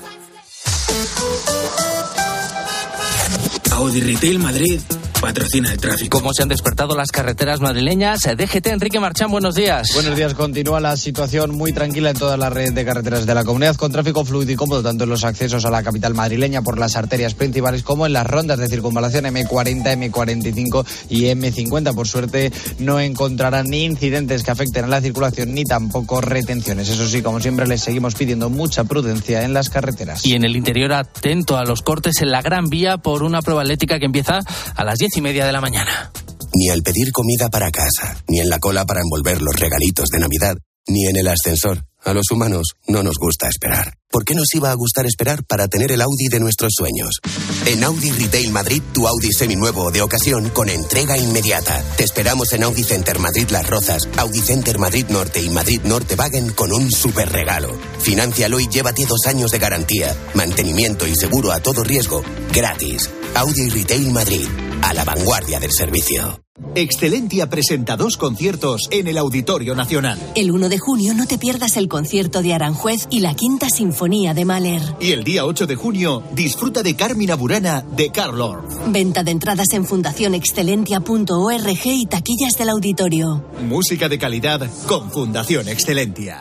Audi Retail Madrid patrocina el tráfico. ¿Cómo se han despertado las carreteras madrileñas? DGT, Enrique Marchán, buenos días. Buenos días. Continúa la situación muy tranquila en toda la red de carreteras de la comunidad, con tráfico fluido y cómodo tanto en los accesos a la capital madrileña por las arterias principales como en las rondas de circunvalación M40, M45 y M50. Por suerte no encontrarán ni incidentes que afecten a la circulación ni tampoco retenciones. Eso sí, como siempre, les seguimos pidiendo mucha prudencia en las carreteras. Y en el interior, atento a los cortes en la Gran Vía por una prueba eléctrica que empieza a las 10:30 de la mañana. Ni al pedir comida para casa, ni en la cola para envolver los regalitos de Navidad, ni en el ascensor. A los humanos no nos gusta esperar. ¿Por qué nos iba a gustar esperar para tener el Audi de nuestros sueños? En Audi Retail Madrid, tu Audi seminuevo o de ocasión con entrega inmediata. Te esperamos en Audi Center Madrid Las Rozas, Audi Center Madrid Norte y Madrid Norte Wagen con un super regalo. Fináncialo y llévate 2 años de garantía, mantenimiento y seguro a todo riesgo, gratis. Audi Retail Madrid, a la vanguardia del servicio. Excelentia presenta 2 conciertos en el Auditorio Nacional. El 1 de junio no te pierdas el concierto de Aranjuez y la Quinta Sinfonía de Mahler. Y el día 8 de junio disfruta de Carmina Burana de Carl Orff. Venta de entradas en fundacionexcelentia.org y taquillas del auditorio. Música de calidad con Fundación Excelentia.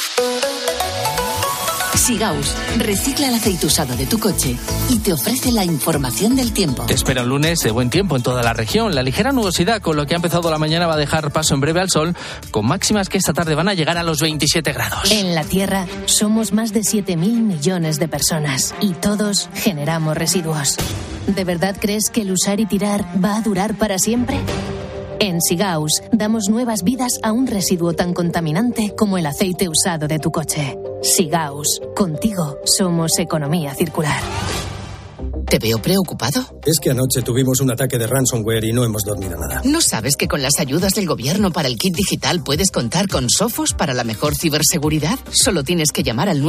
Sigaus recicla el aceite usado de tu coche y te ofrece la información del tiempo. Te espera un lunes de buen tiempo en toda la región. La ligera nubosidad con lo que ha empezado la mañana va a dejar paso en breve al sol, con máximas que esta tarde van a llegar a los 27 grados. En la Tierra somos más de 7.000 millones de personas y todos generamos residuos. ¿De verdad crees que el usar y tirar va a durar para siempre? En Sigaus damos nuevas vidas a un residuo tan contaminante como el aceite usado de tu coche. Sigaus, contigo somos economía circular. ¿Te veo preocupado? Es que anoche tuvimos un ataque de ransomware y no hemos dormido nada. ¿No sabes que con las ayudas del gobierno para el kit digital puedes contar con Sophos para la mejor ciberseguridad? Solo tienes que llamar al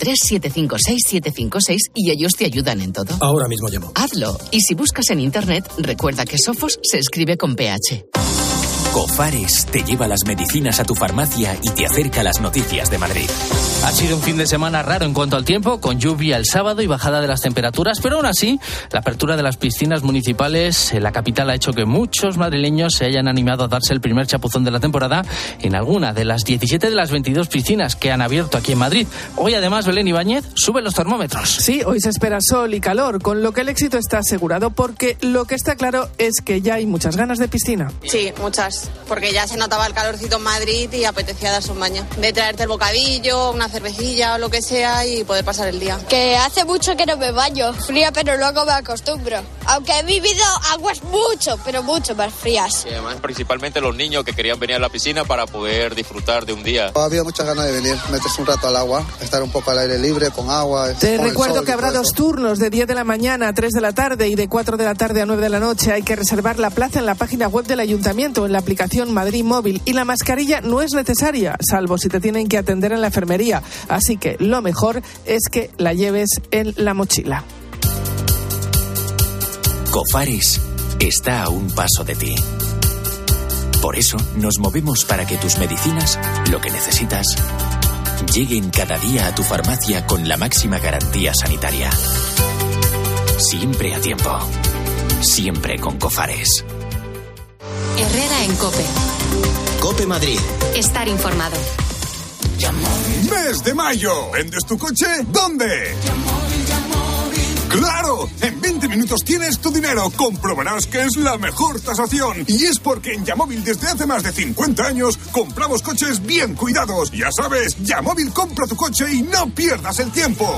913-756-756 y ellos te ayudan en todo. Ahora mismo llamo. Hazlo. Y si buscas en internet, recuerda que Sophos se escribe con PH. Cofares te lleva las medicinas a tu farmacia y te acerca las noticias de Madrid. Ha sido un fin de semana raro en cuanto al tiempo, con lluvia el sábado y bajada de las temperaturas, pero aún así, la apertura de las piscinas municipales en la capital ha hecho que muchos madrileños se hayan animado a darse el primer chapuzón de la temporada en alguna de las 17 de las 22 piscinas que han abierto aquí en Madrid. Hoy, además, Belén Ibáñez sube los termómetros. Sí, hoy se espera sol y calor, con lo que el éxito está asegurado, porque lo que está claro es que ya hay muchas ganas de piscina. Sí, muchas. Porque ya se notaba el calorcito en Madrid y apetecía darse un baño. De traerte el bocadillo, una cervecilla o lo que sea y poder pasar el día. Que hace mucho que no me baño, fría, pero luego me acostumbro. Aunque he vivido aguas mucho, pero mucho más frías. Y además, principalmente los niños que querían venir a la piscina para poder disfrutar de un día. Había muchas ganas de venir, meterse un rato al agua, estar un poco al aire libre, con agua. Te recuerdo que habrá 2 turnos, de 10 de la mañana a 3 de la tarde y de 4 de la tarde a 9 de la noche. Hay que reservar la plaza en la página web del Ayuntamiento, en la aplicación Madrid Móvil, y la mascarilla no es necesaria, salvo si te tienen que atender en la enfermería, así que lo mejor es que la lleves en la mochila. Cofares está a un paso de ti. Por eso nos movemos para que tus medicinas, lo que necesitas, lleguen cada día a tu farmacia con la máxima garantía sanitaria. Siempre a tiempo. Siempre con Cofares. Herrera en COPE. COPE Madrid. Estar informado. ¡Mes de mayo! ¿Vendes tu coche? ¿Dónde? ¡Claro! En 20 minutos tienes tu dinero. Comprobarás que es la mejor tasación. Y es porque en Yamóvil desde hace más de 50 años compramos coches bien cuidados. Ya sabes, Yamóvil compra tu coche y no pierdas el tiempo.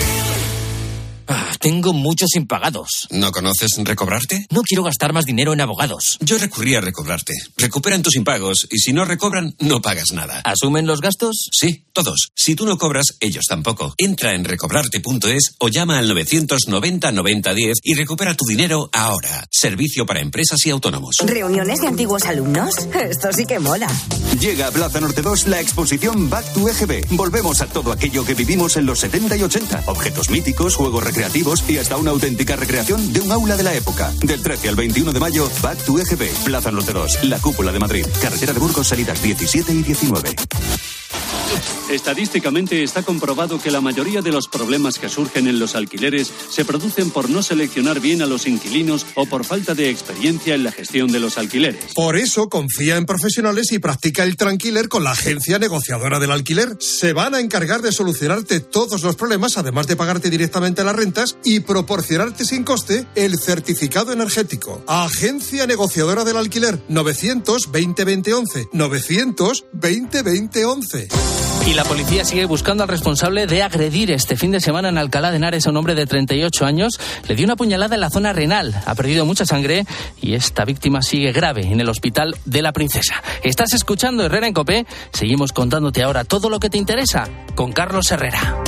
Tengo muchos impagados. ¿No conoces Recobrarte? No quiero gastar más dinero en abogados. Yo recurrí a Recobrarte. Recuperan tus impagos y si no recobran, no pagas nada. ¿Asumen los gastos? Sí, todos. Si tú no cobras, ellos tampoco. Entra en recobrarte.es o llama al 990 90 10 y recupera tu dinero ahora. Servicio para empresas y autónomos. ¿Reuniones de antiguos alumnos? Esto sí que mola. Llega a Plaza Norte 2 la exposición Back to EGB. Volvemos a todo aquello que vivimos en los 70 y 80. Objetos míticos, juegos recreativos y hasta una auténtica recreación de un aula de la época. Del 13 al 21 de mayo, Back to EGB, Plaza Norte 2, la cúpula de Madrid. Carretera de Burgos, salidas 17 y 19. Estadísticamente está comprobado que la mayoría de los problemas que surgen en los alquileres se producen por no seleccionar bien a los inquilinos o por falta de experiencia en la gestión de los alquileres. Por eso confía en profesionales y practica el Tranquiler con la agencia negociadora del alquiler. Se van a encargar de solucionarte todos los problemas, además de pagarte directamente las rentas y proporcionarte sin coste el certificado energético. Agencia negociadora del alquiler, 900 20 20 11, 900 20 20 11. Y la policía sigue buscando al responsable de agredir este fin de semana en Alcalá de Henares a un hombre de 38 años. Le dio una puñalada en la zona renal, ha perdido mucha sangre y esta víctima sigue grave en el hospital de la Princesa. Estás escuchando Herrera en COPE. Seguimos contándote ahora todo lo que te interesa con Carlos Herrera.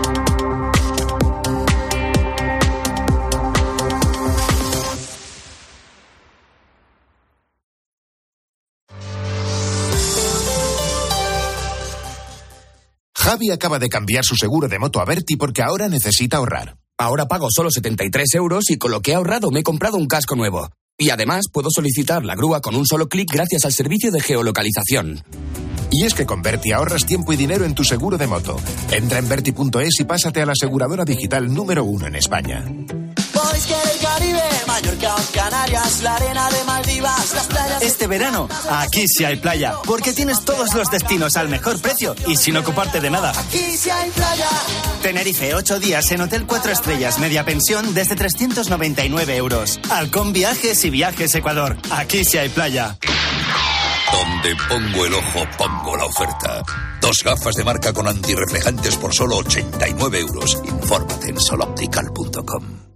Javi acaba de cambiar su seguro de moto a Berti porque ahora necesita ahorrar. Ahora pago solo 73 euros y con lo que he ahorrado me he comprado un casco nuevo. Y además puedo solicitar la grúa con un solo clic gracias al servicio de geolocalización. Y es que con Berti ahorras tiempo y dinero en tu seguro de moto. Entra en Berti.es y pásate a la aseguradora digital número 1 en España. Mallorca, Canarias, la arena de Maldivas, las playas... Este verano, aquí sí hay playa, porque tienes todos los destinos al mejor precio y sin ocuparte de nada. Aquí sí hay playa. Tenerife, 8 días en Hotel 4 Estrellas, media pensión desde 399 euros. Halcón Viajes y Viajes Ecuador. Aquí sí hay playa. Donde pongo el ojo, pongo la oferta. 2 gafas de marca con antirreflejantes por solo 89 euros. Infórmate en soloptical.com.